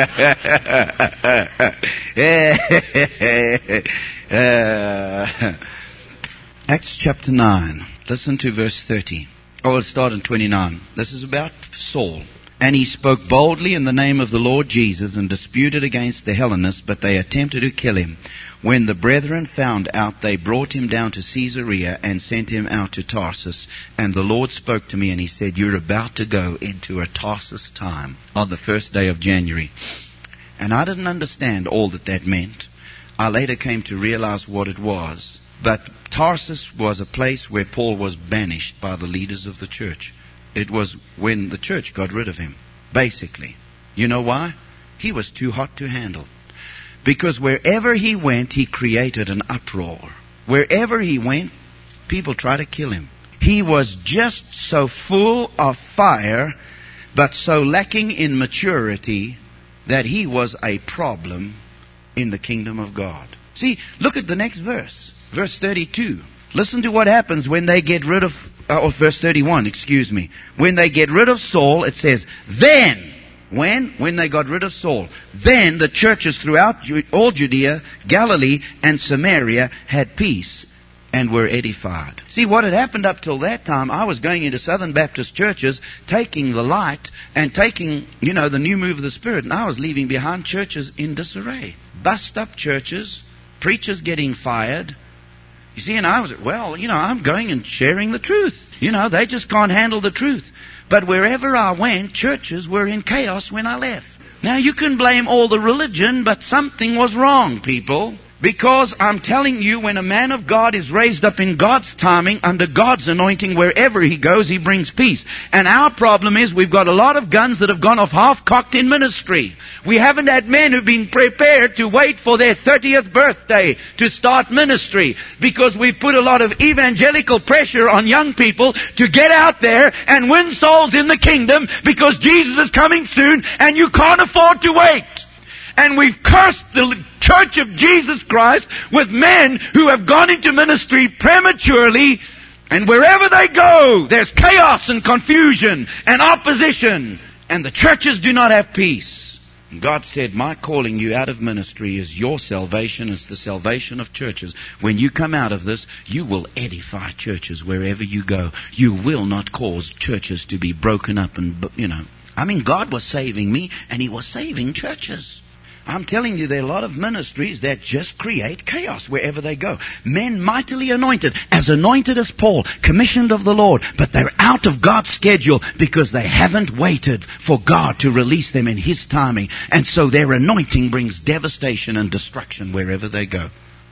B: Acts chapter nine. Listen to verse thirty. Oh, we'll start in twenty-nine. This is about Saul. And he spoke boldly in the name of the Lord Jesus and disputed against the Hellenists, but they attempted to kill him. When the brethren found out, they brought him down to Caesarea and sent him out to Tarsus. And the Lord spoke to me and he said, you're about to go into a Tarsus time on the first day of January. And I didn't understand all that that meant. I later came to realize what it was. But Tarsus was a place where Paul was banished by the leaders of the church. It was when the church got rid of him, basically. You know why? He was too hot to handle. Because wherever he went, he created an uproar. Wherever he went, people tried to kill him. He was just so full of fire, but so lacking in maturity, that he was a problem in the kingdom of God. See, look at the next verse. Verse thirty-two. Listen to what happens when they get rid of, uh, or verse thirty-one, excuse me. When they get rid of Saul, it says, then, when? When they got rid of Saul. Then the churches throughout Ju- all Judea, Galilee, and Samaria had peace and were edified. See, what had happened up till that time, I was going into Southern Baptist churches, taking the light and taking, you know, the new move of the Spirit, and I was leaving behind churches in disarray. Bust up churches, preachers getting fired. You see, and I was, well, you know, I'm going and sharing the truth. You know, they just can't handle the truth. But wherever I went, churches were in chaos when I left. Now, you can blame all the religion, but something was wrong, people. Because I'm telling you, when a man of God is raised up in God's timing, under God's anointing, wherever he goes, he brings peace. And our problem is we've got a lot of guns that have gone off half-cocked in ministry. We haven't had men who've been prepared to wait for their thirtieth birthday to start ministry. Because we've put a lot of evangelical pressure on young people to get out there and win souls in the kingdom, because Jesus is coming soon and you can't afford to wait. And we've cursed the Church of Jesus Christ with men who have gone into ministry prematurely, and wherever they go, there's chaos and confusion and opposition, and the churches do not have peace. And God said, my calling you out of ministry is your salvation. It's the salvation of churches. When you come out of this, you will edify churches wherever you go. You will not cause churches to be broken up and, you know. I mean, God was saving me, and He was saving churches. I'm telling you, there are a lot of ministries that just create chaos wherever they go. Men mightily anointed, as anointed as Paul, commissioned of the Lord, but they're out of God's schedule because they haven't waited for God to release them in His timing. And so their anointing brings devastation and destruction wherever they go.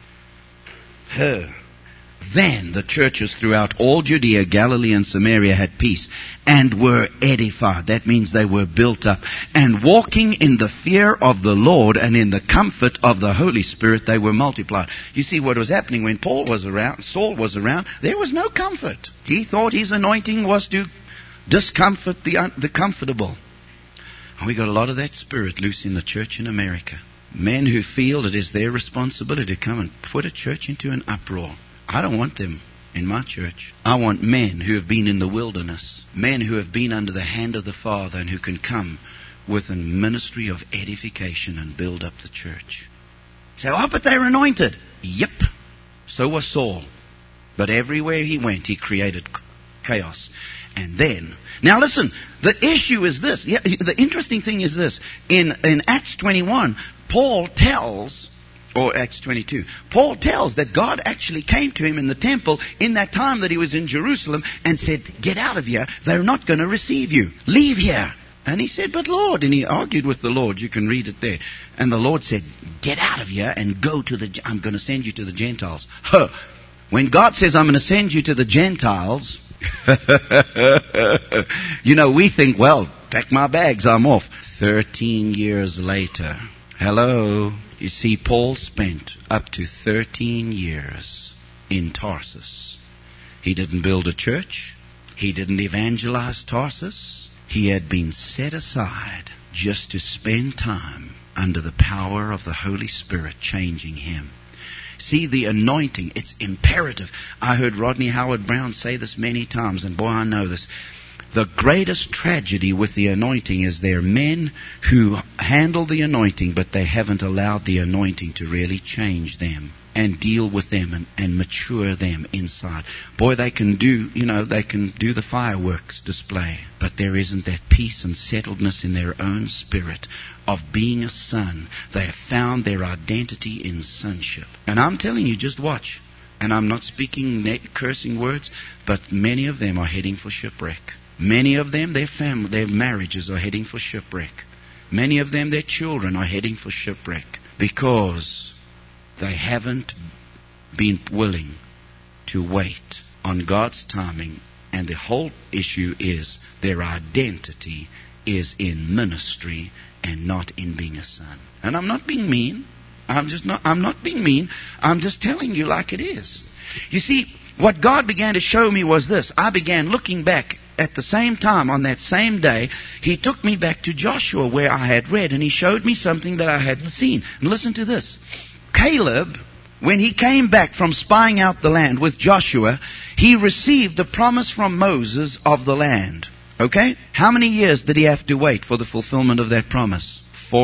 B: Her. Then the churches throughout all Judea, Galilee, and Samaria had peace and were edified. That means they were built up. And walking in the fear of the Lord and in the comfort of the Holy Spirit, they were multiplied. You see what was happening when Paul was around, Saul was around, there was no comfort. He thought his anointing was to discomfort the, un- the comfortable. And we got a lot of that spirit loose in the church in America. Men who feel it is their responsibility to come and put a church into an uproar. I don't want them in my church. I want men who have been in the wilderness, men who have been under the hand of the Father, and who can come with a ministry of edification and build up the church. You say, oh, but they're anointed. Yep. So was Saul. But everywhere he went, he created chaos. And then, now listen, the issue is this. Yeah, the interesting thing is this. In, in Acts twenty-one, Paul tells... Or Acts twenty-two. Paul tells that God actually came to him in the temple in that time that he was in Jerusalem and said, get out of here. They're not going to receive you. Leave here. And he said, but Lord, and he argued with the Lord. You can read it there. And the Lord said, get out of here and go to the, I'm going to send you to the Gentiles. Huh. When God says, I'm going to send you to the Gentiles, you know, we think, well, pack my bags, I'm off. Thirteen years later. Hello. You see, Paul spent up to thirteen years in Tarsus. He didn't build a church. He didn't evangelize Tarsus. He had been set aside just to spend time under the power of the Holy Spirit changing him. See, the anointing, it's imperative. I heard Rodney Howard Brown say this many times, and boy, I know this. The greatest tragedy with the anointing is there are men who handle the anointing, but they haven't allowed the anointing to really change them and deal with them and, and mature them inside. Boy, they can do, you know, they can do the fireworks display, but there isn't that peace and settledness in their own spirit of being a son. They have found their identity in sonship. And I'm telling you, just watch. And I'm not speaking ne- cursing words, but many of them are heading for shipwreck. Many of them, their family, their marriages are heading for shipwreck. Many of them, their children are heading for shipwreck because they haven't been willing to wait on God's timing. And the whole issue is their identity is in ministry and not in being a son. And I'm not being mean. I'm just not, I'm not being mean. I'm just telling you like it is. You see, what God began to show me was this. I began looking back at the same time on that same day. He took me back to Joshua where I had read, and he showed me something that I hadn't seen. And listen to this. Caleb, when he came back from spying out the land with Joshua, he received the promise from Moses of the land. Okay? How many years did he have to wait for the fulfillment of that promise?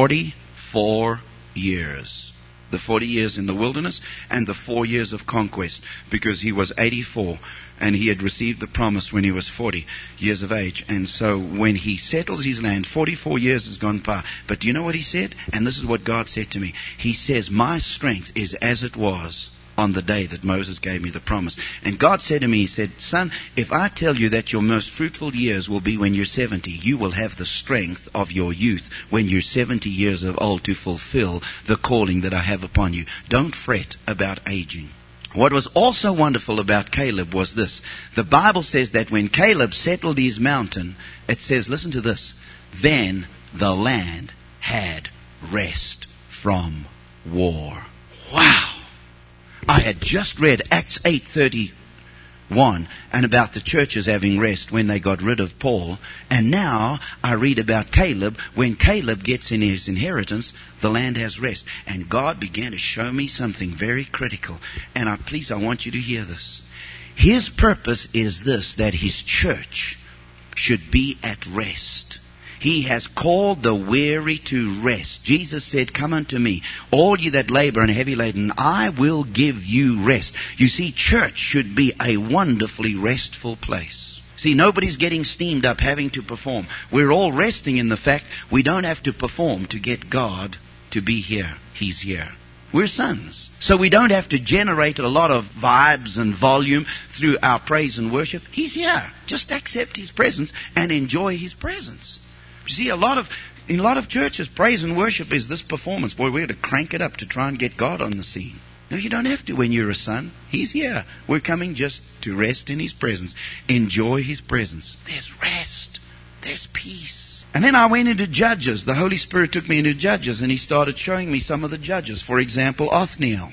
B: Forty-four years. The forty years in the wilderness and the four years of conquest, because he was eighty-four and he had received the promise when he was forty years of age. And so when he settles his land, forty-four years has gone by. But do you know what he said? And this is what God said to me. He says, my strength is as it was on the day that Moses gave me the promise. And God said to me, he said, son, if I tell you that your most fruitful years will be when you're seventy, you will have the strength of your youth when you're seventy years of old to fulfill the calling that I have upon you. Don't fret about aging. What was also wonderful about Caleb was this. The Bible says that when Caleb settled his mountain, it says, listen to this, then the land had rest from war. Wow! I had just read Acts eight thirty-one and about the churches having rest when they got rid of Paul. And now I read about Caleb. When Caleb gets in his inheritance, the land has rest. And God began to show me something very critical. And I please, I want you to hear this. His purpose is this, that his church should be at rest. He has called the weary to rest. Jesus said, come unto me, all ye that labor and are heavy laden, I will give you rest. You see, church should be a wonderfully restful place. See, nobody's getting steamed up having to perform. We're all resting in the fact we don't have to perform to get God to be here. He's here. We're sons. So we don't have to generate a lot of vibes and volume through our praise and worship. He's here. Just accept His presence and enjoy His presence. You see, a lot of, in a lot of churches, praise and worship is this performance. Boy, we're to crank it up to try and get God on the scene. No, you don't have to when you're a son. He's here. We're coming just to rest in His presence. Enjoy His presence. There's rest. There's peace. And then I went into Judges. The Holy Spirit took me into Judges, and He started showing me some of the judges. For example, Othniel.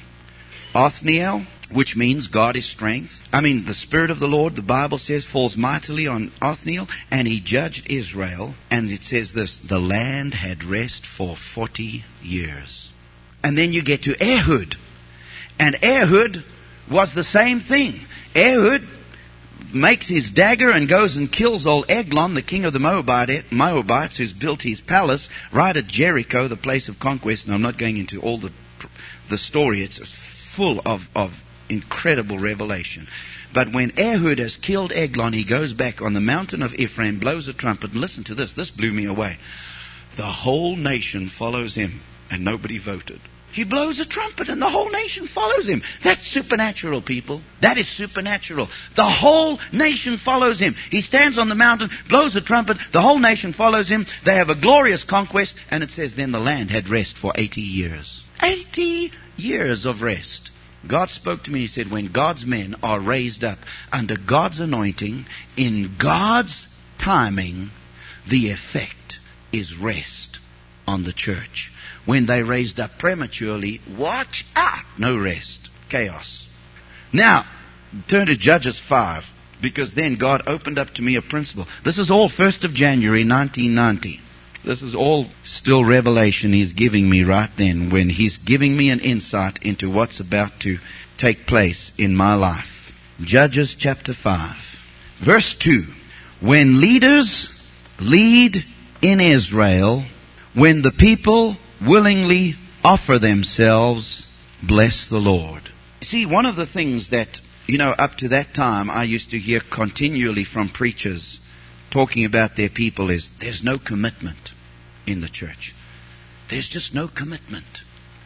B: Othniel, which means God is strength. I mean, the Spirit of the Lord, the Bible says, falls mightily on Othniel, and he judged Israel. And it says this, the land had rest for forty years. And then you get to Ehud. And Ehud was the same thing. Ehud makes his dagger and goes and kills old Eglon, the king of the Moabites, who's built his palace right at Jericho, the place of conquest. And I'm not going into all the the story. It's full of, of incredible revelation. But when Ehud has killed Eglon, he goes back on the mountain of Ephraim, blows a trumpet, and listen to this. This blew me away. The whole nation follows him, and nobody voted. He blows a trumpet and the whole nation follows him. That's supernatural, people. That is supernatural. The whole nation follows him. He stands on the mountain, blows a trumpet, the whole nation follows him. They have a glorious conquest, and it says, then the land had rest for eighty years. eighty years of rest. God spoke to me, He said, when God's men are raised up under God's anointing, in God's timing, the effect is rest on the church. When they raised up prematurely, watch out. No rest. Chaos. Now, turn to Judges five, because then God opened up to me a principle. This is all first of January nineteen ninety. This is all still revelation He's giving me right then, when He's giving me an insight into what's about to take place in my life. Judges chapter five, verse two. When leaders lead in Israel, when the people willingly offer themselves, bless the Lord. See, one of the things that, you know, up to that time I used to hear continually from preachers talking about their people is, there's no commitment in the church. There's just no commitment.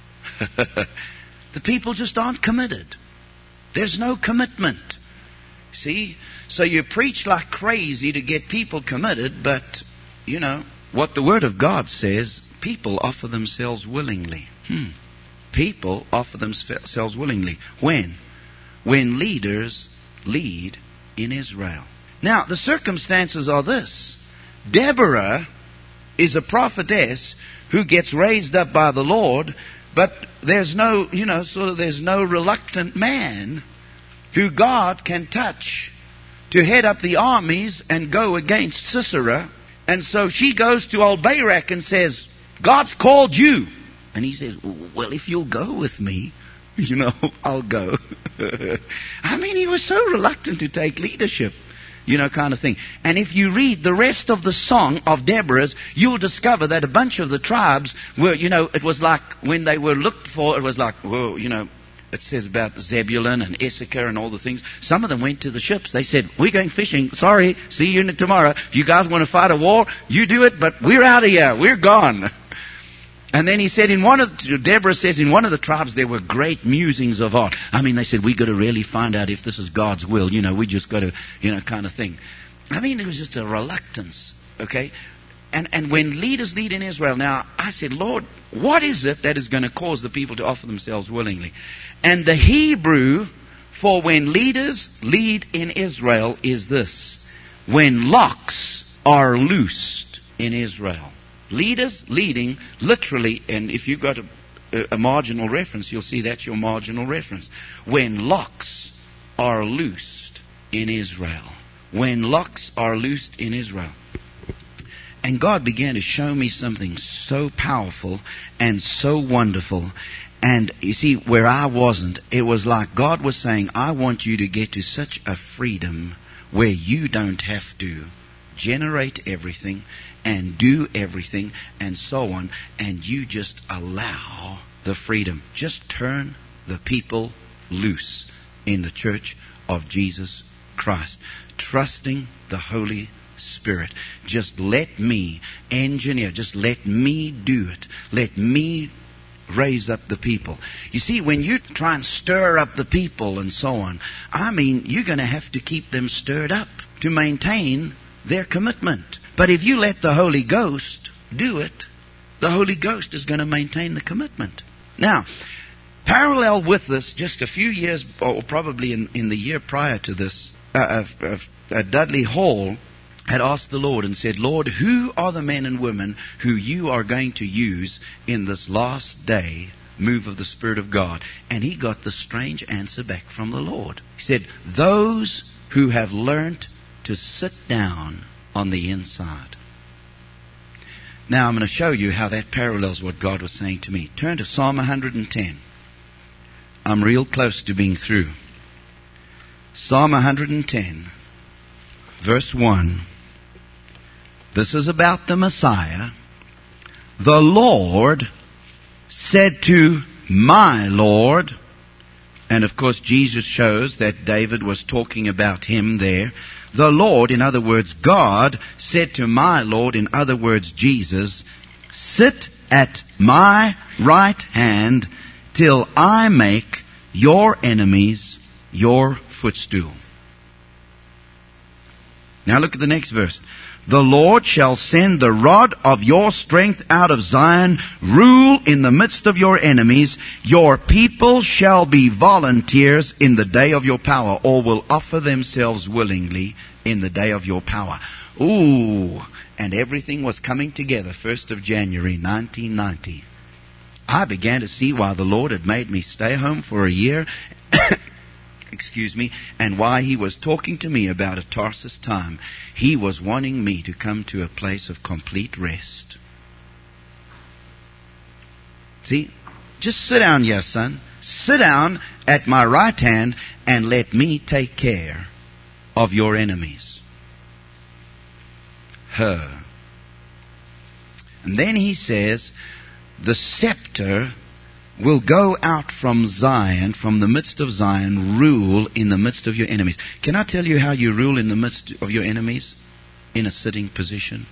B: The people just aren't committed. There's no commitment. See? So you preach like crazy to get people committed, but, you know, what the Word of God says, people offer themselves willingly. Hmm. People offer themselves willingly. When? When leaders lead in Israel. Now, the circumstances are this. Deborah is a prophetess who gets raised up by the Lord, but there's no, you know, sort of there's no reluctant man who God can touch to head up the armies and go against Sisera. And so she goes to old Barak and says, God's called you. And he says, well, if you'll go with me, you know, I'll go. I mean, he was so reluctant to take leadership. You know, kind of thing. And if you read the rest of the song of Deborah's, you'll discover that a bunch of the tribes were, you know, it was like when they were looked for, it was like, whoa, you know, it says about Zebulun and Issachar and all the things. Some of them went to the ships. They said, we're going fishing. Sorry, see you tomorrow. If you guys want to fight a war, you do it, but we're out of here. We're gone. And then he said in one of, Deborah says in one of the tribes there were great musings of art. I mean, they said, we got to really find out if this is God's will. You know, we just got to, you know, kind of thing. I mean, it was just a reluctance, okay? And, and when leaders lead in Israel, now, I said, Lord, what is it that is going to cause the people to offer themselves willingly? And the Hebrew for when leaders lead in Israel is this. When locks are loosed in Israel. Leaders leading, literally, and if you've got a, a, a marginal reference, you'll see that's your marginal reference. When locks are loosed in Israel. When locks are loosed in Israel. And God began to show me something so powerful and so wonderful. And you see, where I wasn't, it was like God was saying, I want you to get to such a freedom where you don't have to generate everything and do everything and so on, and you just allow the freedom. Just turn the people loose in the church of Jesus Christ, trusting the Holy Spirit. Just let me engineer, just let me do it. Let me raise up the people. You see, when you try and stir up the people and so on, I mean, you're going to have to keep them stirred up to maintain their commitment. But if you let the Holy Ghost do it, the Holy Ghost is going to maintain the commitment. Now, parallel with this, just a few years, or probably in, in the year prior to this, uh, uh, uh, Dudley Hall had asked the Lord and said, Lord, who are the men and women who you are going to use in this last day move of the Spirit of God? And he got the strange answer back from the Lord. He said, those who have learnt to sit down on the inside. Now I'm going to show you how that parallels what God was saying to me. Turn to Psalm one hundred ten. I'm real close to being through. Psalm one hundred ten, verse one. This is about the Messiah. The Lord said to my Lord, and of course Jesus shows that David was talking about him there. The Lord, in other words, God, said to my Lord, in other words, Jesus, sit at my right hand till I make your enemies your footstool. Now look at the next verse. The Lord shall send the rod of your strength out of Zion, rule in the midst of your enemies. Your people shall be volunteers in the day of your power, or will offer themselves willingly in the day of your power. Ooh, and everything was coming together first of January nineteen ninety. I began to see why the Lord had made me stay home for a year. Excuse me, and why He was talking to me about a Tarsus time. He was wanting me to come to a place of complete rest. See? Just sit down here, son. Sit down at my right hand and let me take care of your enemies. Her. And then he says, the scepter will go out from Zion, from the midst of Zion, rule in the midst of your enemies. Can I tell you how you rule in the midst of your enemies? In a sitting position.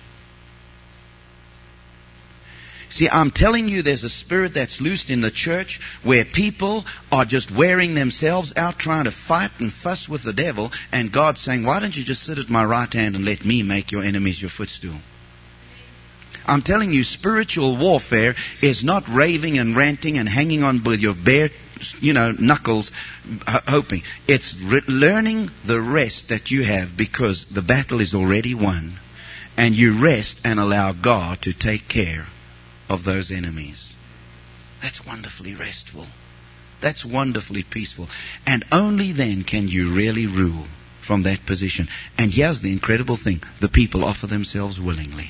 B: See, I'm telling you, there's a spirit that's loosed in the church where people are just wearing themselves out trying to fight and fuss with the devil, and God's saying, why don't you just sit at my right hand and let me make your enemies your footstool? I'm telling you, spiritual warfare is not raving and ranting and hanging on with your bare, you know, knuckles, h- hoping. It's re- learning the rest that you have because the battle is already won. And you rest and allow God to take care of those enemies. That's wonderfully restful. That's wonderfully peaceful. And only then can you really rule from that position. And here's the incredible thing. The people offer themselves willingly.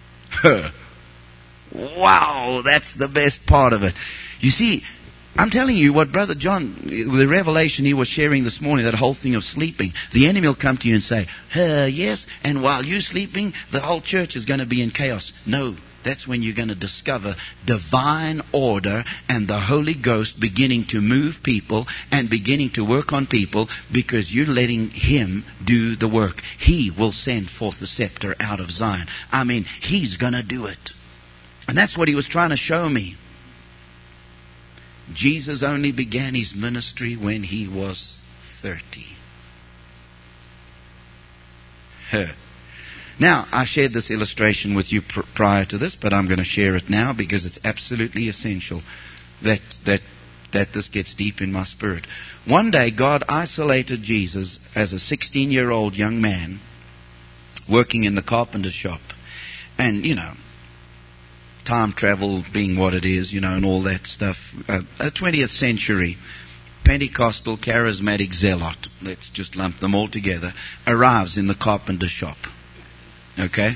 B: Wow, that's the best part of it. You see, I'm telling you what Brother John, the revelation he was sharing this morning, that whole thing of sleeping, the enemy will come to you and say, uh, yes, and while you're sleeping, the whole church is going to be in chaos. No, that's when you're going to discover divine order and the Holy Ghost beginning to move people and beginning to work on people because you're letting Him do the work. He will send forth the scepter out of Zion. I mean, He's going to do it. And that's what He was trying to show me. Jesus only began His ministry when He was thirty. Huh. Now, I shared this illustration with you pr- prior to this, but I'm going to share it now because it's absolutely essential that that that this gets deep in my spirit. One day, God isolated Jesus as a sixteen-year-old young man working in the carpenter's shop. And, you know, time travel being what it is, you know, and all that stuff. Uh, a twentieth century Pentecostal charismatic zealot, let's just lump them all together, arrives in the carpenter's shop. Okay?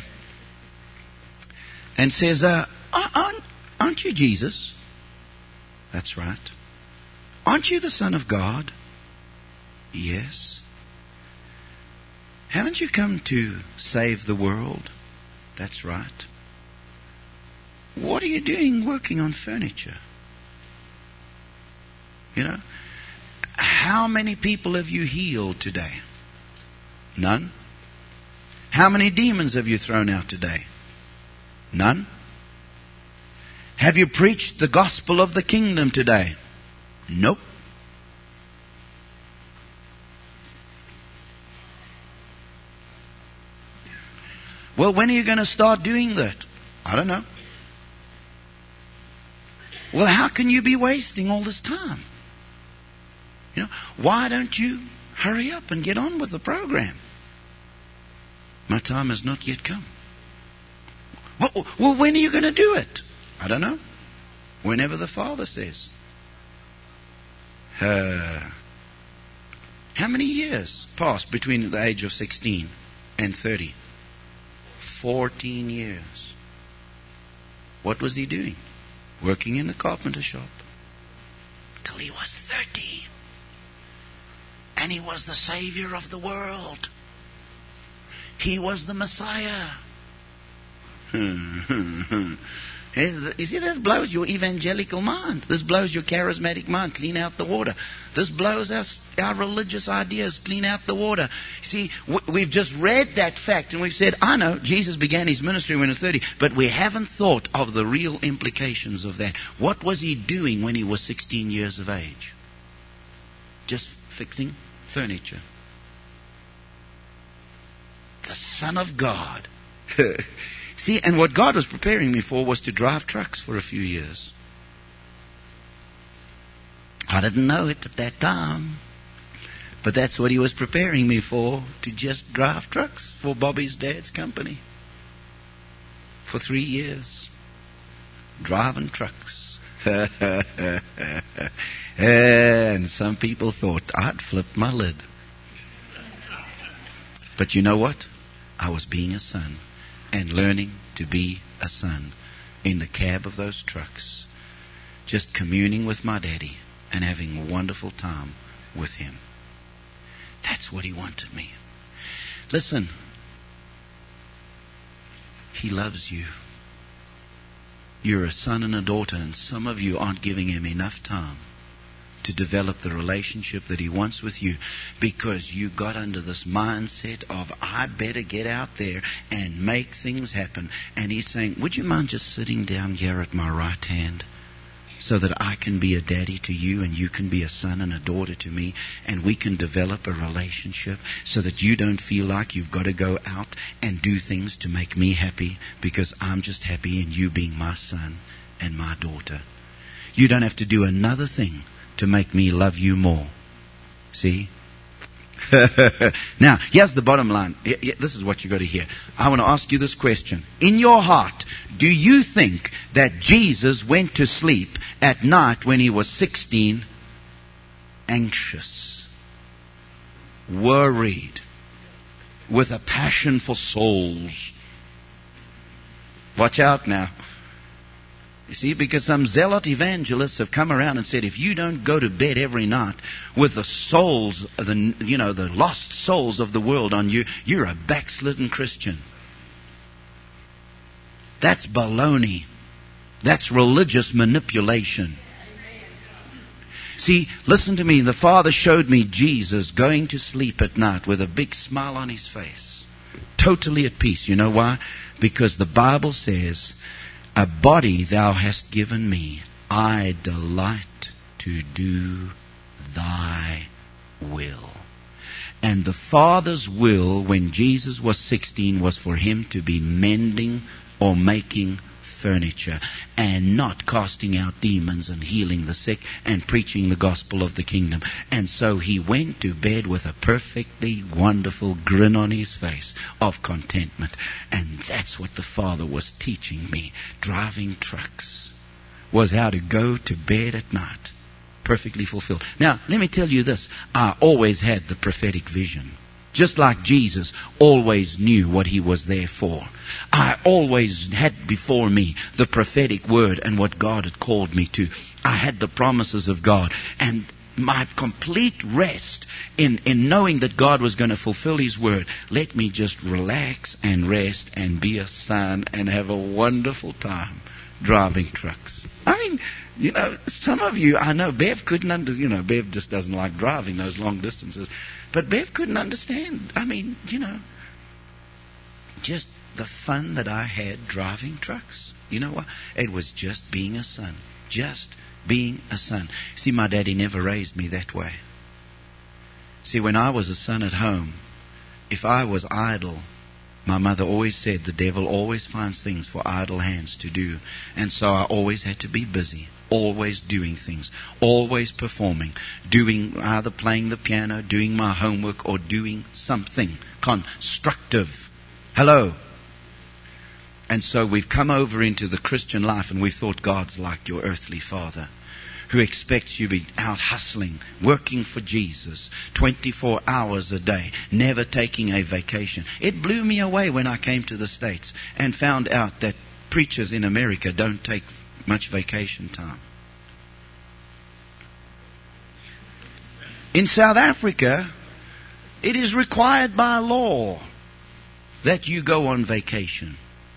B: And says, uh, aren't, aren't you Jesus? That's right. Aren't you the Son of God? Yes. Haven't you come to save the world? That's right. What are you doing working on furniture? You know? How many people have you healed today? None. How many demons have you thrown out today? None. Have you preached the gospel of the kingdom today? Nope. Well, when are you going to start doing that? I don't know. Well, how can you be wasting all this time? You know, why don't you hurry up and get on with the program? My time has not yet come. Well, well when are you going to do it? I don't know. Whenever the Father says. Uh, how many years passed between the age of sixteen and thirty? Fourteen years. What was he doing? Working in the carpenter shop. Till he was thirty. And he was the Savior of the world. He was the Messiah. You see, this blows your evangelical mind. This blows your charismatic mind. Clean out the water. This blows us, our religious ideas. Clean out the water. See, we've just read that fact and we've said, I know, Jesus began His ministry when He was thirty, but we haven't thought of the real implications of that. What was He doing when He was sixteen years of age? Just fixing furniture. The Son of God. See, and what God was preparing me for was to drive trucks for a few years. I didn't know it at that time. But that's what He was preparing me for, to just drive trucks for Bobby's dad's company. For three years. Driving trucks. And some people thought I'd flipped my lid. But you know what? I was being a son and learning to be a son in the cab of those trucks. just communing with my daddy and having a wonderful time with him. That's what he wanted me. Listen, he loves you. You're a son and a daughter, and some of you aren't giving him enough time to develop the relationship that he wants with you, because you got under this mindset of, I better get out there and make things happen. And he's saying, would you mind just sitting down here at my right hand so that I can be a daddy to you and you can be a son and a daughter to me, and we can develop a relationship so that you don't feel like you've got to go out and do things to make me happy, because I'm just happy in you being my son and my daughter. You don't have to do another thing to make me love you more. See? Now, here's the bottom line. This is what you got to hear. I want to ask you this question. In your heart, do you think that Jesus went to sleep at night when he was sixteen, anxious, worried, with a passion for souls? Watch out now. You see, because some zealot evangelists have come around and said, if you don't go to bed every night with the souls, the you know, the lost souls of the world on you, you're a backslidden Christian. That's baloney. That's religious manipulation. See, listen to me. The Father showed me Jesus going to sleep at night with a big smile on his face, totally at peace. You know why? Because the Bible says, a body thou hast given me, I delight to do thy will. And the Father's will, when Jesus was sixteen, was for him to be mending or making furniture, and not casting out demons and healing the sick and preaching the gospel of the kingdom. And so he went to bed with a perfectly wonderful grin on his face of contentment. And that's what the Father was teaching me. Driving trucks was how to go to bed at night perfectly fulfilled. Now, let me tell you this. I always had the prophetic vision. Just like Jesus always knew what he was there for. I always had before me the prophetic word and what God had called me to. I had the promises of God. And my complete rest in, in knowing that God was going to fulfill his word let me just relax and rest and be a son and have a wonderful time driving trucks. I mean, you know, some of you, I know Bev couldn't under, you know, Bev just doesn't like driving those long distances. But Bev couldn't understand. I mean, you know, just the fun that I had driving trucks. You know what? It was just being a son. Just being a son. See, my daddy never raised me that way. See, when I was a son at home, if I was idle, my mother always said the devil always finds things for idle hands to do. And so I always had to be busy. Always doing things, always performing, doing either playing the piano, doing my homework, or doing something constructive. Hello. And so we've come over into the Christian life, and we thought God's like your earthly father, who expects you to be out hustling, working for Jesus, twenty-four hours a day, never taking a vacation. It blew me away when I came to the States and found out that preachers in America don't take much vacation time. In South Africa, it is required by law that you go on vacation.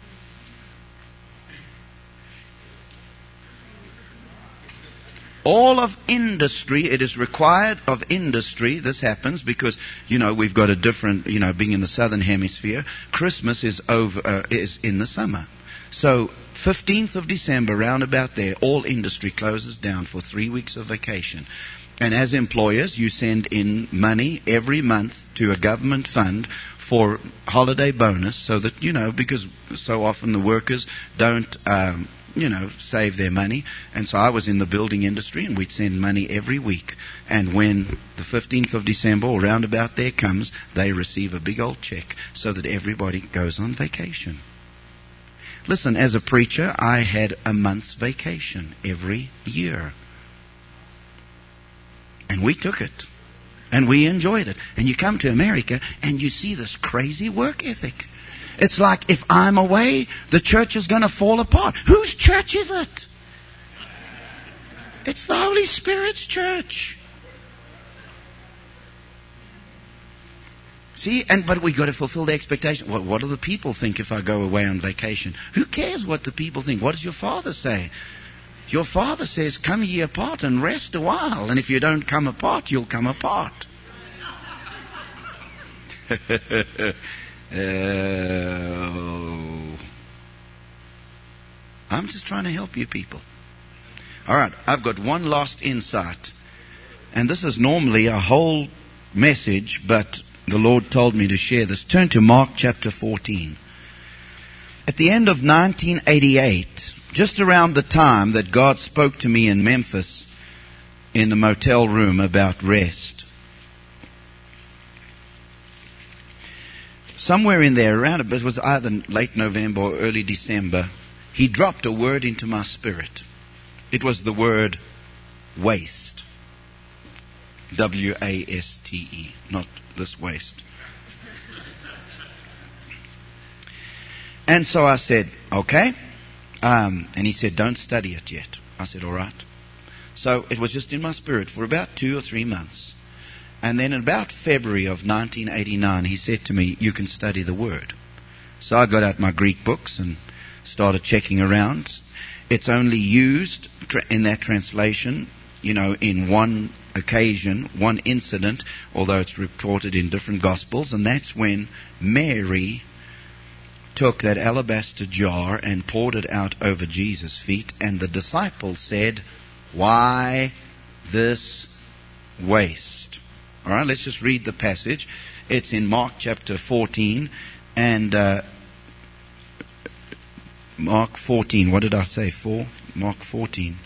B: All of industry, it is required of industry. This happens because, you know, we've got a different, you know, being in the southern hemisphere, Christmas is over, uh, is in the summer. So, fifteenth of December, round about there, all industry closes down for three weeks of vacation. And as employers, you send in money every month to a government fund for holiday bonus, so that, you know, because so often the workers don't, um, you know, save their money. And so I was in the building industry, and we'd send money every week. And when the fifteenth of December or round about there comes, they receive a big old check so that everybody goes on vacation. Listen, as a preacher, I had a month's vacation every year. And we took it. And we enjoyed it. And you come to America and you see this crazy work ethic. It's like, if I'm away, the church is going to fall apart. Whose church is it? It's the Holy Spirit's church. See, and but we've got to fulfill the expectation. Well, what do the people think if I go away on vacation? Who cares what the people think? What does your Father say? Your Father says, come ye apart and rest a while. And if you don't come apart, you'll come apart. uh, I'm just trying to help you people. All right, I've got one last insight. And this is normally a whole message, but the Lord told me to share this. Turn to Mark chapter fourteen. At the end of nineteen eighty-eight, just around the time that God spoke to me in Memphis in the motel room about rest, somewhere in there, around it was either late November or early December, He dropped a word into my spirit. It was the word waste. W A S T E, not this waste. And so I said, okay. Um, and he said, don't study it yet. I said, all right. So it was just in my spirit for about two or three months. And then in about February of nineteen eighty-nine, he said to me, you can study the word. So I got out my Greek books and started checking around. It's only used in that translation, you know, in one occasion, one incident, although it's reported in different Gospels, and that's when Mary took that alabaster jar and poured it out over Jesus' feet, and the disciples said, why this waste? All right, let's just read the passage. It's in Mark chapter fourteen, and uh, Mark fourteen, what did I say? Four? Mark fourteen.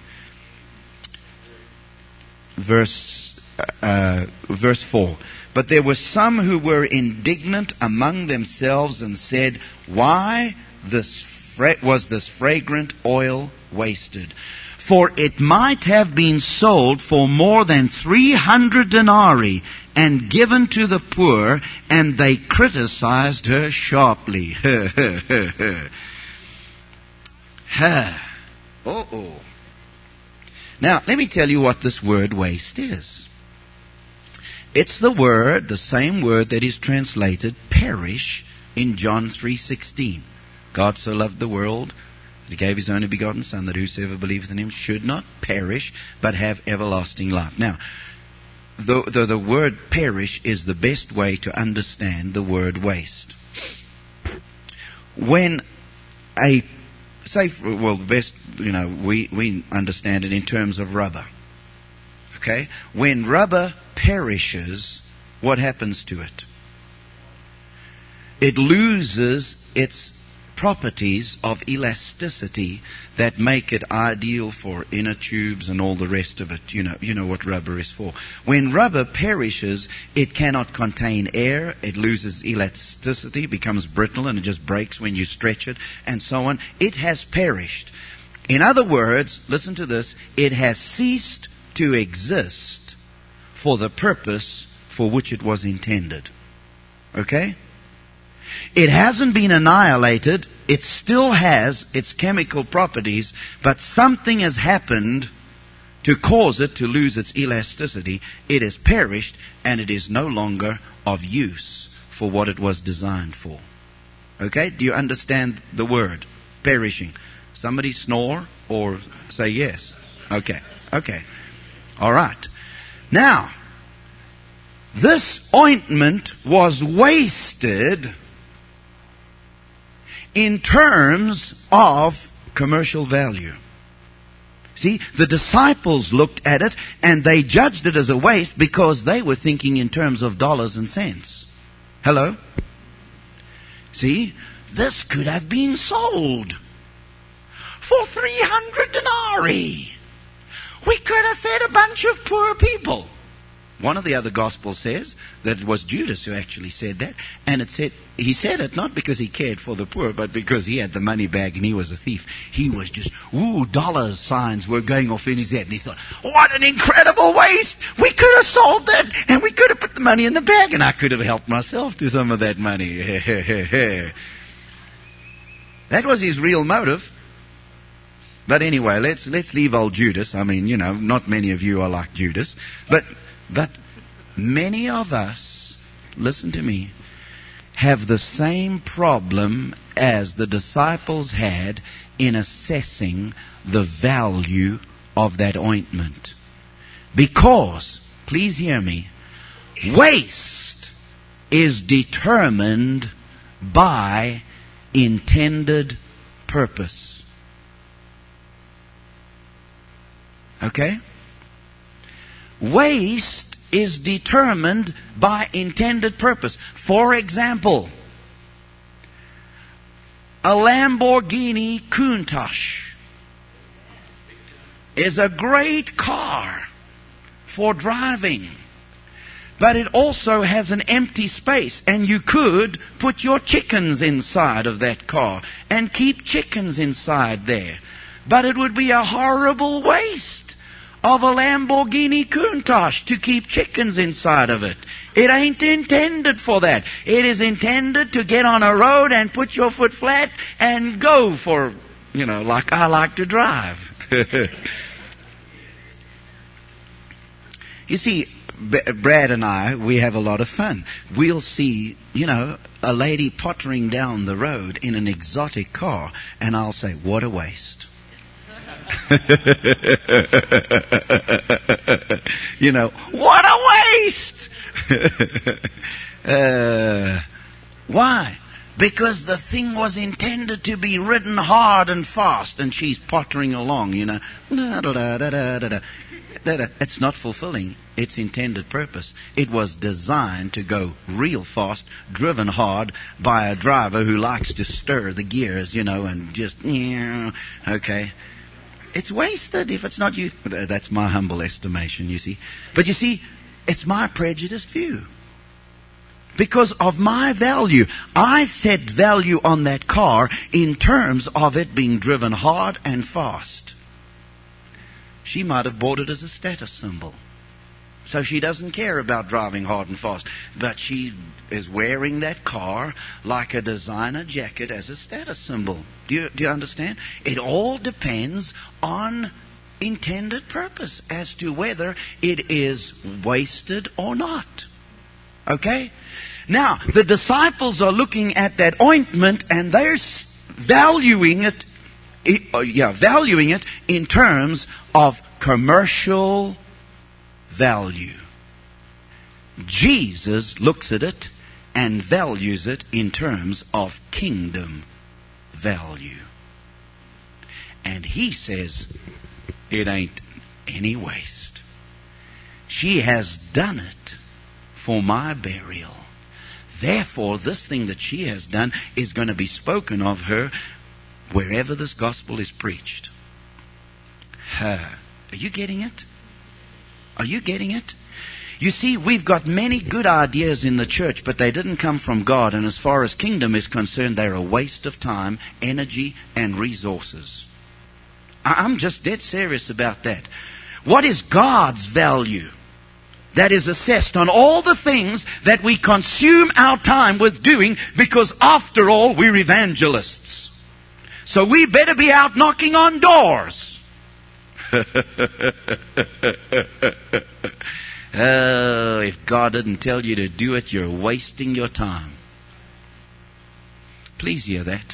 B: Verse, uh, verse four. But there were some who were indignant among themselves and said, why this fra- was this fragrant oil wasted? For it might have been sold for more than three hundred denarii and given to the poor, and they criticized her sharply. Ha. Uh-oh. Now, let me tell you what this word waste is. It's the word, the same word that is translated perish in John three sixteen. God so loved the world that He gave His only begotten Son, that whosoever believeth in Him should not perish, but have everlasting life. Now, the, the, the word perish is the best way to understand the word waste. When a Say, well, best, you know, we, we understand it in terms of rubber. Okay? When rubber perishes, what happens to it? It loses its properties of elasticity that make it ideal for inner tubes and all the rest of it. You know, you know what rubber is for. When rubber perishes, it cannot contain air. It loses elasticity, becomes brittle, and it just breaks when you stretch it, and so on. It has perished. In other words, listen to this, it has ceased to exist for the purpose for which it was intended. Okay? It hasn't been annihilated. It still has its chemical properties, but something has happened to cause it to lose its elasticity. It has perished, and it is no longer of use for what it was designed for. Okay? Do you understand the word perishing? Somebody snore or say yes? Okay. Okay. All right. Now, this ointment was wasted in terms of commercial value. See, the disciples looked at it and they judged it as a waste because they were thinking in terms of dollars and cents. Hello? See, this could have been sold for three hundred denarii. We could have fed a bunch of poor people. One of the other Gospels says that it was Judas who actually said that. And it said, he said it not because he cared for the poor, but because he had the money bag and he was a thief. He was just, ooh, dollar signs were going off in his head. And he thought, what an incredible waste. We could have sold that and we could have put the money in the bag and I could have helped myself to some of that money. That was his real motive. But anyway, let's let's leave old Judas. I mean, you know, not many of you are like Judas. But but many of us, listen to me, have the same problem as the disciples had in assessing the value of that ointment. Because, please hear me, waste is determined by intended purpose. Okay? Waste is determined by intended purpose. For example, a Lamborghini Countach is a great car for driving, but it also has an empty space, and you could put your chickens inside of that car and keep chickens inside there. But it would be a horrible waste of a Lamborghini Countach to keep chickens inside of it. It ain't intended for that. It is intended to get on a road and put your foot flat and go for, you know, like I like to drive. You see, B- Brad and I, we have a lot of fun. We'll see, you know, a lady pottering down the road in an exotic car, and I'll say, what a waste. You know, what a waste! uh, why? Because the thing was intended to be ridden hard and fast, and she's pottering along, you know. Da, da, da, da, da, da, da, da. It's not fulfilling its intended purpose. It was designed to go real fast, driven hard by a driver who likes to stir the gears, you know, and just, okay. It's wasted if it's not you. That's my humble estimation, you see. But you see, it's my prejudiced view. Because of my value, I set value on that car in terms of it being driven hard and fast. She might have bought it as a status symbol. So she doesn't care about driving hard and fast. But she is wearing that car like a designer jacket as a status symbol. Do you, do you understand? It all depends on intended purpose as to whether it is wasted or not. Okay? Now, the disciples are looking at that ointment and they're valuing it, yeah, valuing it in terms of commercial value. Jesus looks at it and values it in terms of kingdom value. And he says, it ain't any waste. She has done it for my burial. Therefore, this thing that she has done is going to be spoken of her wherever this gospel is preached. Her. Are you getting it? Are you getting it? You see, we've got many good ideas in the church, but they didn't come from God. And as far as kingdom is concerned, they're a waste of time, energy, and resources. I'm just dead serious about that. What is God's value? That is assessed on all the things that we consume our time with doing, because after all, we're evangelists. So we better be out knocking on doors. Oh, if God didn't tell you to do it, you're wasting your time. Please hear that.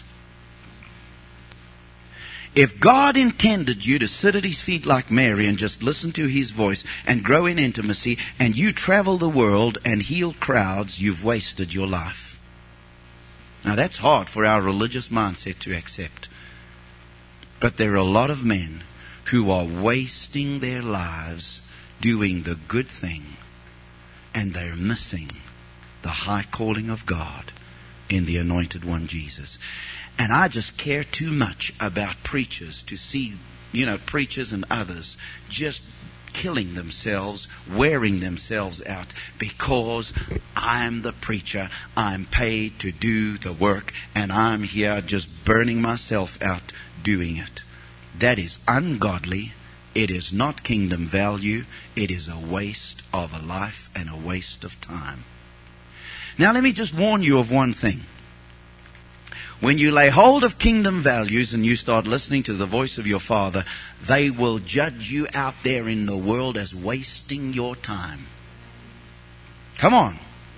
B: If God intended you to sit at His feet like Mary and just listen to His voice and grow in intimacy, and you travel the world and heal crowds, you've wasted your life. Now that's hard for our religious mindset to accept. But there are a lot of men who are wasting their lives doing the good thing, and they're missing the high calling of God in the Anointed One, Jesus. And I just care too much about preachers to see, you know, preachers and others just killing themselves, wearing themselves out, because I'm the preacher, I'm paid to do the work, and I'm here just burning myself out doing it. That is ungodly. It is not kingdom value. It is a waste of a life and a waste of time. Now let me just warn you of one thing. When you lay hold of kingdom values and you start listening to the voice of your Father, they will judge you out there in the world as wasting your time. Come on.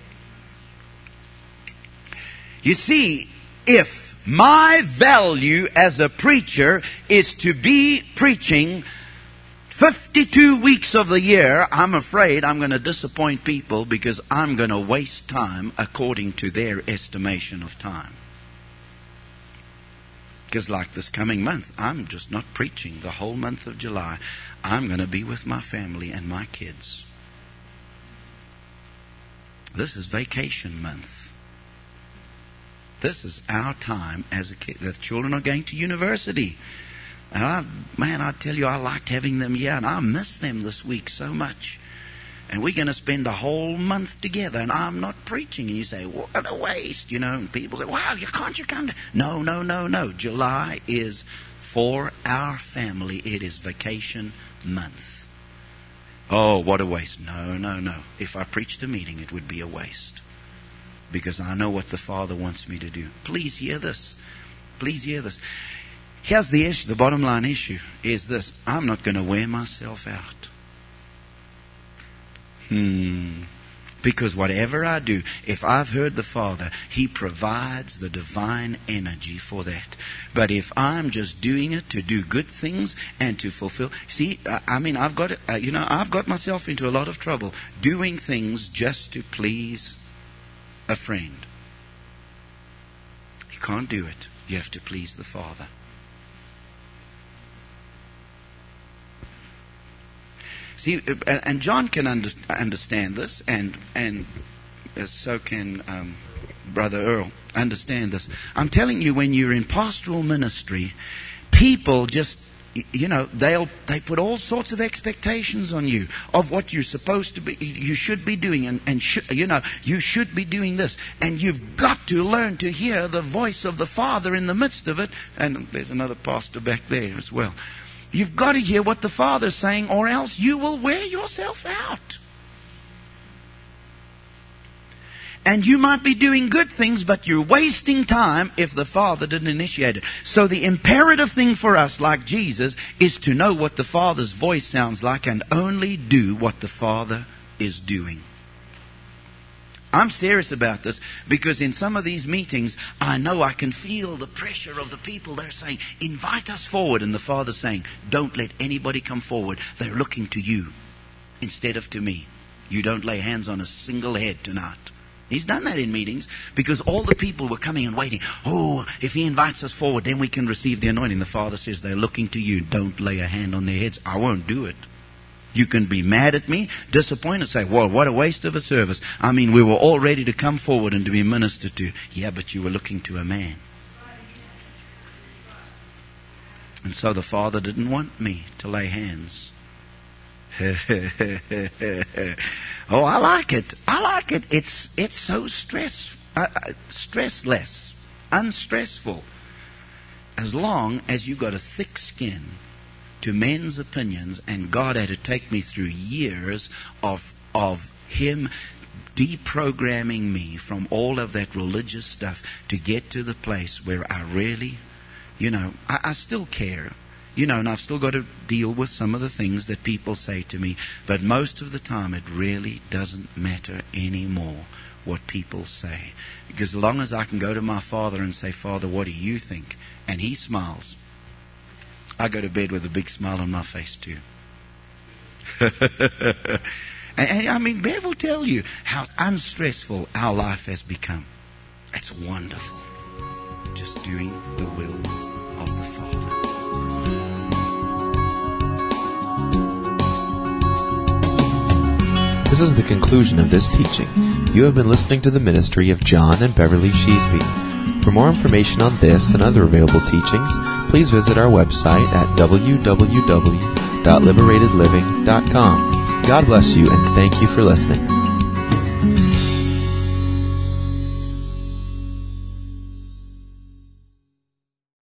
B: You see, if my value as a preacher is to be preaching fifty-two weeks of the year, I'm afraid I'm going to disappoint people because I'm going to waste time according to their estimation of time. Because like this coming month, I'm just not preaching the whole month of July. I'm going to be with my family and my kids. This is vacation month. This is our time as a kid. The children are going to university. And I, man, I tell you, I liked having them here, and I miss them this week so much. And we're going to spend a whole month together, and I'm not preaching. And you say, what a waste, you know. And people say, wow, you can't you come to... No, no, no, no. July is for our family. It is vacation month. Oh, what a waste. No, no, no. If I preached a meeting, it would be a waste. Because I know what the Father wants me to do. Please hear this. Please hear this. Here's the issue. The bottom line issue is this. I'm not going to wear myself out. Hmm. Because whatever I do, if I've heard the Father, He provides the divine energy for that. But if I'm just doing it to do good things and to fulfill... See, I mean, I've got, uh, you know, I've got myself into a lot of trouble doing things just to please a friend. You can't do it. You have to please the Father. See, and John can under, understand this, and and so can um, Brother Earl understand this. I'm telling you, when you're in pastoral ministry, people just, you know, they'll they put all sorts of expectations on you of what you're supposed to be, you should be doing, and and sh- you know, you should be doing this, and you've got to learn to hear the voice of the Father in the midst of it. And there's another pastor back there as well. You've got to hear what the Father's saying, or else you will wear yourself out. And you might be doing good things, but you're wasting time if the Father didn't initiate it. So the imperative thing for us, like Jesus, is to know what the Father's voice sounds like and only do what the Father is doing. I'm serious about this because in some of these meetings, I know I can feel the pressure of the people. They're saying, invite us forward. And the Father's saying, don't let anybody come forward. They're looking to you instead of to me. You don't lay hands on a single head tonight. He's done that in meetings because all the people were coming and waiting. Oh, if He invites us forward, then we can receive the anointing. The Father says, they're looking to you. Don't lay a hand on their heads. I won't do it. You can be mad at me, disappointed, say, well, what a waste of a service. I mean, we were all ready to come forward and to be ministered to. Yeah, but you were looking to a man. And so the Father didn't want me to lay hands. Oh, I like it. I like it. It's it's so stress, uh, stressless, unstressful. As long as you got a thick skin to men's opinions, and God had to take me through years of of Him deprogramming me from all of that religious stuff to get to the place where I really, you know, I, I still care, you know, and I've still got to deal with some of the things that people say to me, but most of the time it really doesn't matter anymore what people say, because as long as I can go to my Father and say, Father, what do you think? And He smiles. I go to bed with a big smile on my face too. and, and I mean, Bev will tell you how unstressful our life has become. It's wonderful. Just doing the will of the Father.
C: This is the conclusion of this teaching. You have been listening to the ministry of John and Beverly Sheesby. For more information on this and other available teachings, please visit our website at w w w dot liberated living dot com. God bless you, and thank you for listening.